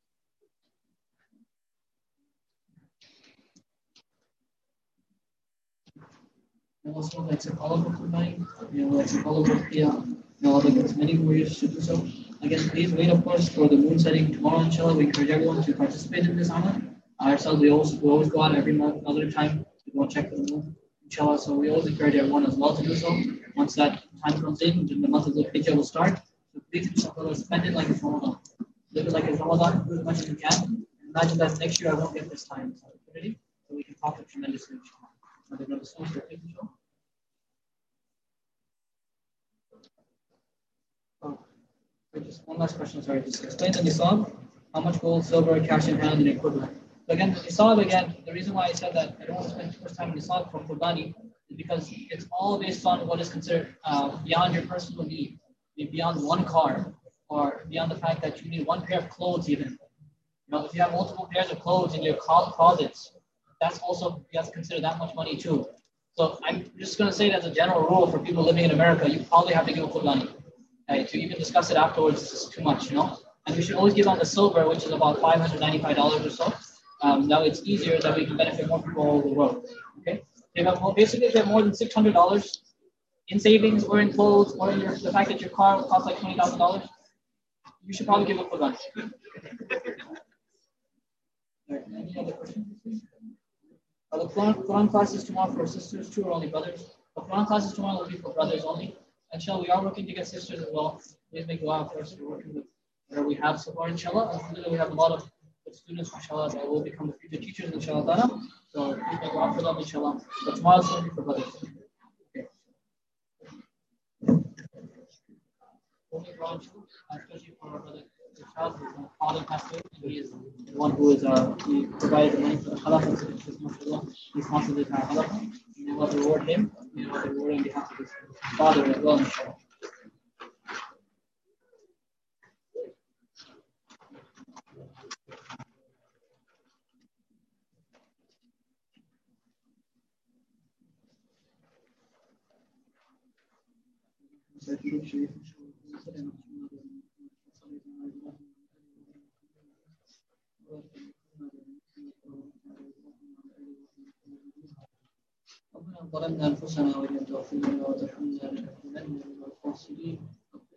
And also, like to follow up with my, you know, like to follow up with yeah, you know, like as many warriors should do so. Again, please wait, of course, for the moon setting tomorrow. Inshallah, we encourage everyone to participate in this amal. Ourselves, we always we always go out every month, another time to go and check the moon. Inshallah, so we always encourage everyone as well to do so. Once that time comes in, then the month of the Hijjah will start. So please, inshallah, spend it like it's Ramadan. Live it like it's Ramadan, do as much as you can. Imagine that next year I won't get this time. So, opportunity, so we can profit tremendously. Are there other songs that we can show? Oh, just one last question, sorry. Just explain the nisab. How much gold, silver, cash in hand, and equivalent. So again, the nisab, again, the reason why I said that I don't want to spend too much time on nisab from Qurbani is because it's all based on what is considered uh, beyond your personal need. beyond one car, or beyond the fact that you need one pair of clothes even. You know, if you have multiple pairs of clothes in your closets, that's also, you have to consider that much money too. So I'm just going to say that as a general rule for people living in America, you probably have to give a Qur'ani. Right? To even discuss it afterwards is too much, you know. And we should always give on the silver, which is about five hundred ninety-five dollars or so. Um, now it's easier that we can benefit more people all over the world. Okay. If you have more, basically, if you have more than six hundred dollars in savings or in clothes or in your, the fact that your car costs like twenty thousand dollars, you should probably give a Qur'an. Right. Any other questions? Uh, the Quran, Quran classes tomorrow for sisters too, or only brothers? The Quran classes tomorrow will be for brothers only. Inshallah, we are working to get sisters as well. Please make dua for us. We're working with where we have so far, inshallah. Alhamdulillah, we have a lot of good students, inshallah, that will become the future teachers, inshallah. So please make dua for them, inshallah. But tomorrow's going to be for brothers. Okay. Only Quran, especially for our brother. The child who's a father pastor, and he is the one who is uh, he provided the money for the halakha, so it's mashallah, he sponsored the entire halakha. May Allah reward him, may Allah reward him on behalf of his father as well, inshallah. ربنا ظلمنا انفسنا وان لم تغفر لنا وترحمنا لنكونن من الخاسرين.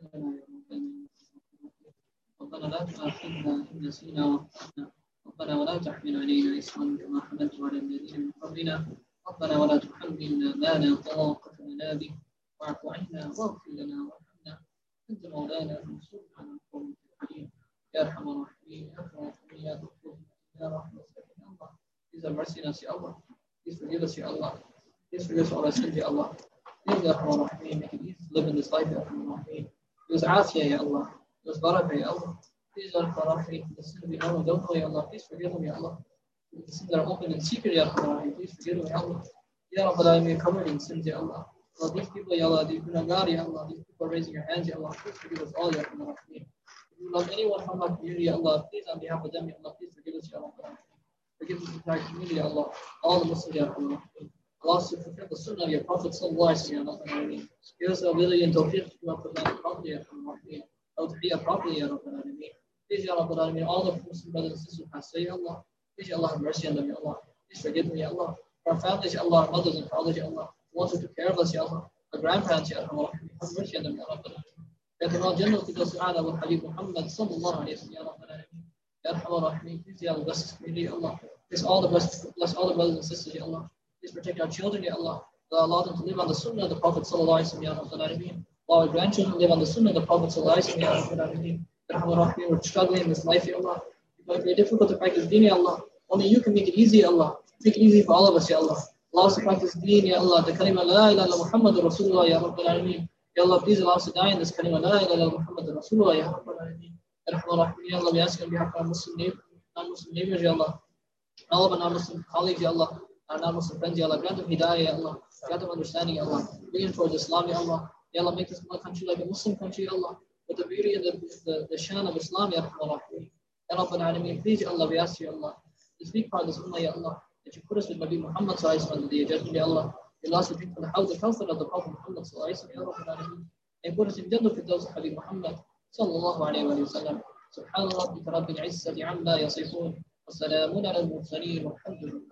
ربنا لا تؤاخذنا ان نسينا واخطانا. ربنا ولا تحمل علينا اصرا كما حملته على الذين من قبلنا. ربنا ولا تحملنا ما لا طاقه لنا به. واعف عنا واغفر لنا وارحمنا انت مولانا فانصرنا على القوم الكافرين. يا ارحم الراحمين يا ارحم الراحمين يا غفور يا رحمة الله. Please have mercy on us, Ya Allah. Please forgive us, Ya Allah. Please forgive us all our sins, Ya Allah. Please, Ya Rahman Rahim, make it easy to live in this life, Ya Rahman Rahim. Please, Afiyah, Ya Allah. Please, Barakah, Ya Allah. Please, Ya Rahman Rahim, the sins we know and don't know, Ya Allah. Please forgive them, Ya Allah. The sins that are open and secret, Ya Rahman Rahim. Please forgive them, Ya Allah. Ya Rabbal Alameen, covered in sins, Ya Allah. Allah, these people, Ya Allah, these gunagar, Ya Allah, these people are raising your hands, Ya Allah. Please forgive us all, Ya Rahman Rahim. If you love anyone from our community, Ya Allah, please, on behalf of them, Ya Allah, please forgive us, Ya Rabbal Alameen. Forgive the entire community, Ya Allah. All the Muslims, Ya Rahman Rahim. Allah to fulfill the sunnah of your Prophet sallallahu alaihi wasallam. Give us the ability and tawfiq to do our Quran properly, Ya Rabbal Alameen. Tawfiq properly, Ya Rabbal Alameen. Please, Ya Rabbal Alameen, all the Muslim brothers and sisters pass away, Ya Allah. Please, Ya Allah, have mercy on them, Ya Allah. Please forgive them, Ya Allah. For our families, Ya Allah, our mothers and fathers, Ya Allah. The ones who took care of us, Ya Allah. Our grandparents, Ya Rabbal Alameen. Have mercy on them, Ya Rabbal Alameen. Ya Tamal Jannah to Su'ala wa Habib Muhammad sallallahu alaihi wasallam, Ya Rabbal Alameen. Ya Arhamar Rahim. Please, Ya Allah, bless this community, Ya Allah. Bless all the bless, bless all the brothers and sisters, Ya Allah. Please protect our children, Ya Allah. Allow them to live on the sunnah of the Prophet sallallahu alaihi wasallam, Ya Rabbal Alameen. Allow our grandchildren to live on the sunnah of the Prophet sallallahu alaihi wasallam, Ya Rabbal Alameen. Ya Arhamar Rahim. We're struggling in this life, Ya Allah. It's very difficult to practice deen, Ya Allah. Only you can make it easy, Ya Allah. Make it easy for all of us, Ya Allah. Allow us to practice deen, Ya Allah. The kalima la ilaha illa Muhammadur Rasulullah, Ya Rabbal Alameen. Ya Allah, please allow us to die in this kalima la ilaha illa Muhammadur Rasulullah, Ya Rabbal Alameen. Ya Arhamar Rahim. Ya Allah, we ask on behalf of our Muslim neighbors, non-Muslim neighbors, Ya Allah. All of our non-Muslim colleagues, Ya Allah. Our non-Muslim friends, Ya Allah. Grant them hidayah, Ya Allah. Grant them understanding, Ya Allah. Bring them towards Islam, Ya Allah. Ya Allah, make this country like a Muslim country, Ya Allah. With the beauty and the, the, the shan of Islam, Ya Rahman Rahim. Ya Rabbal Alameen. Please, Ya Allah, we ask you, Ya Allah. This big part of this ummah, Ya Allah. That you put us with Nabi Muhammad sallallahu alaihi wasallam on the day of judgment, Ya Allah. You allow us to drink from the house of Kawthar of the Prophet Muhammad sallallahu alaihi wasallam, Ya Rabbal Alameen. And put us in Jannah for those of Habib Muhammad sallallahu alaihi wasallam. سبحان ربك رب العزة عما يصفون وسلام على المرسلين والحمد لله.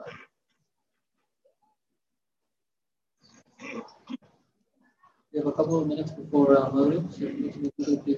We have a couple of minutes before uh, Maghrib, so if you need to be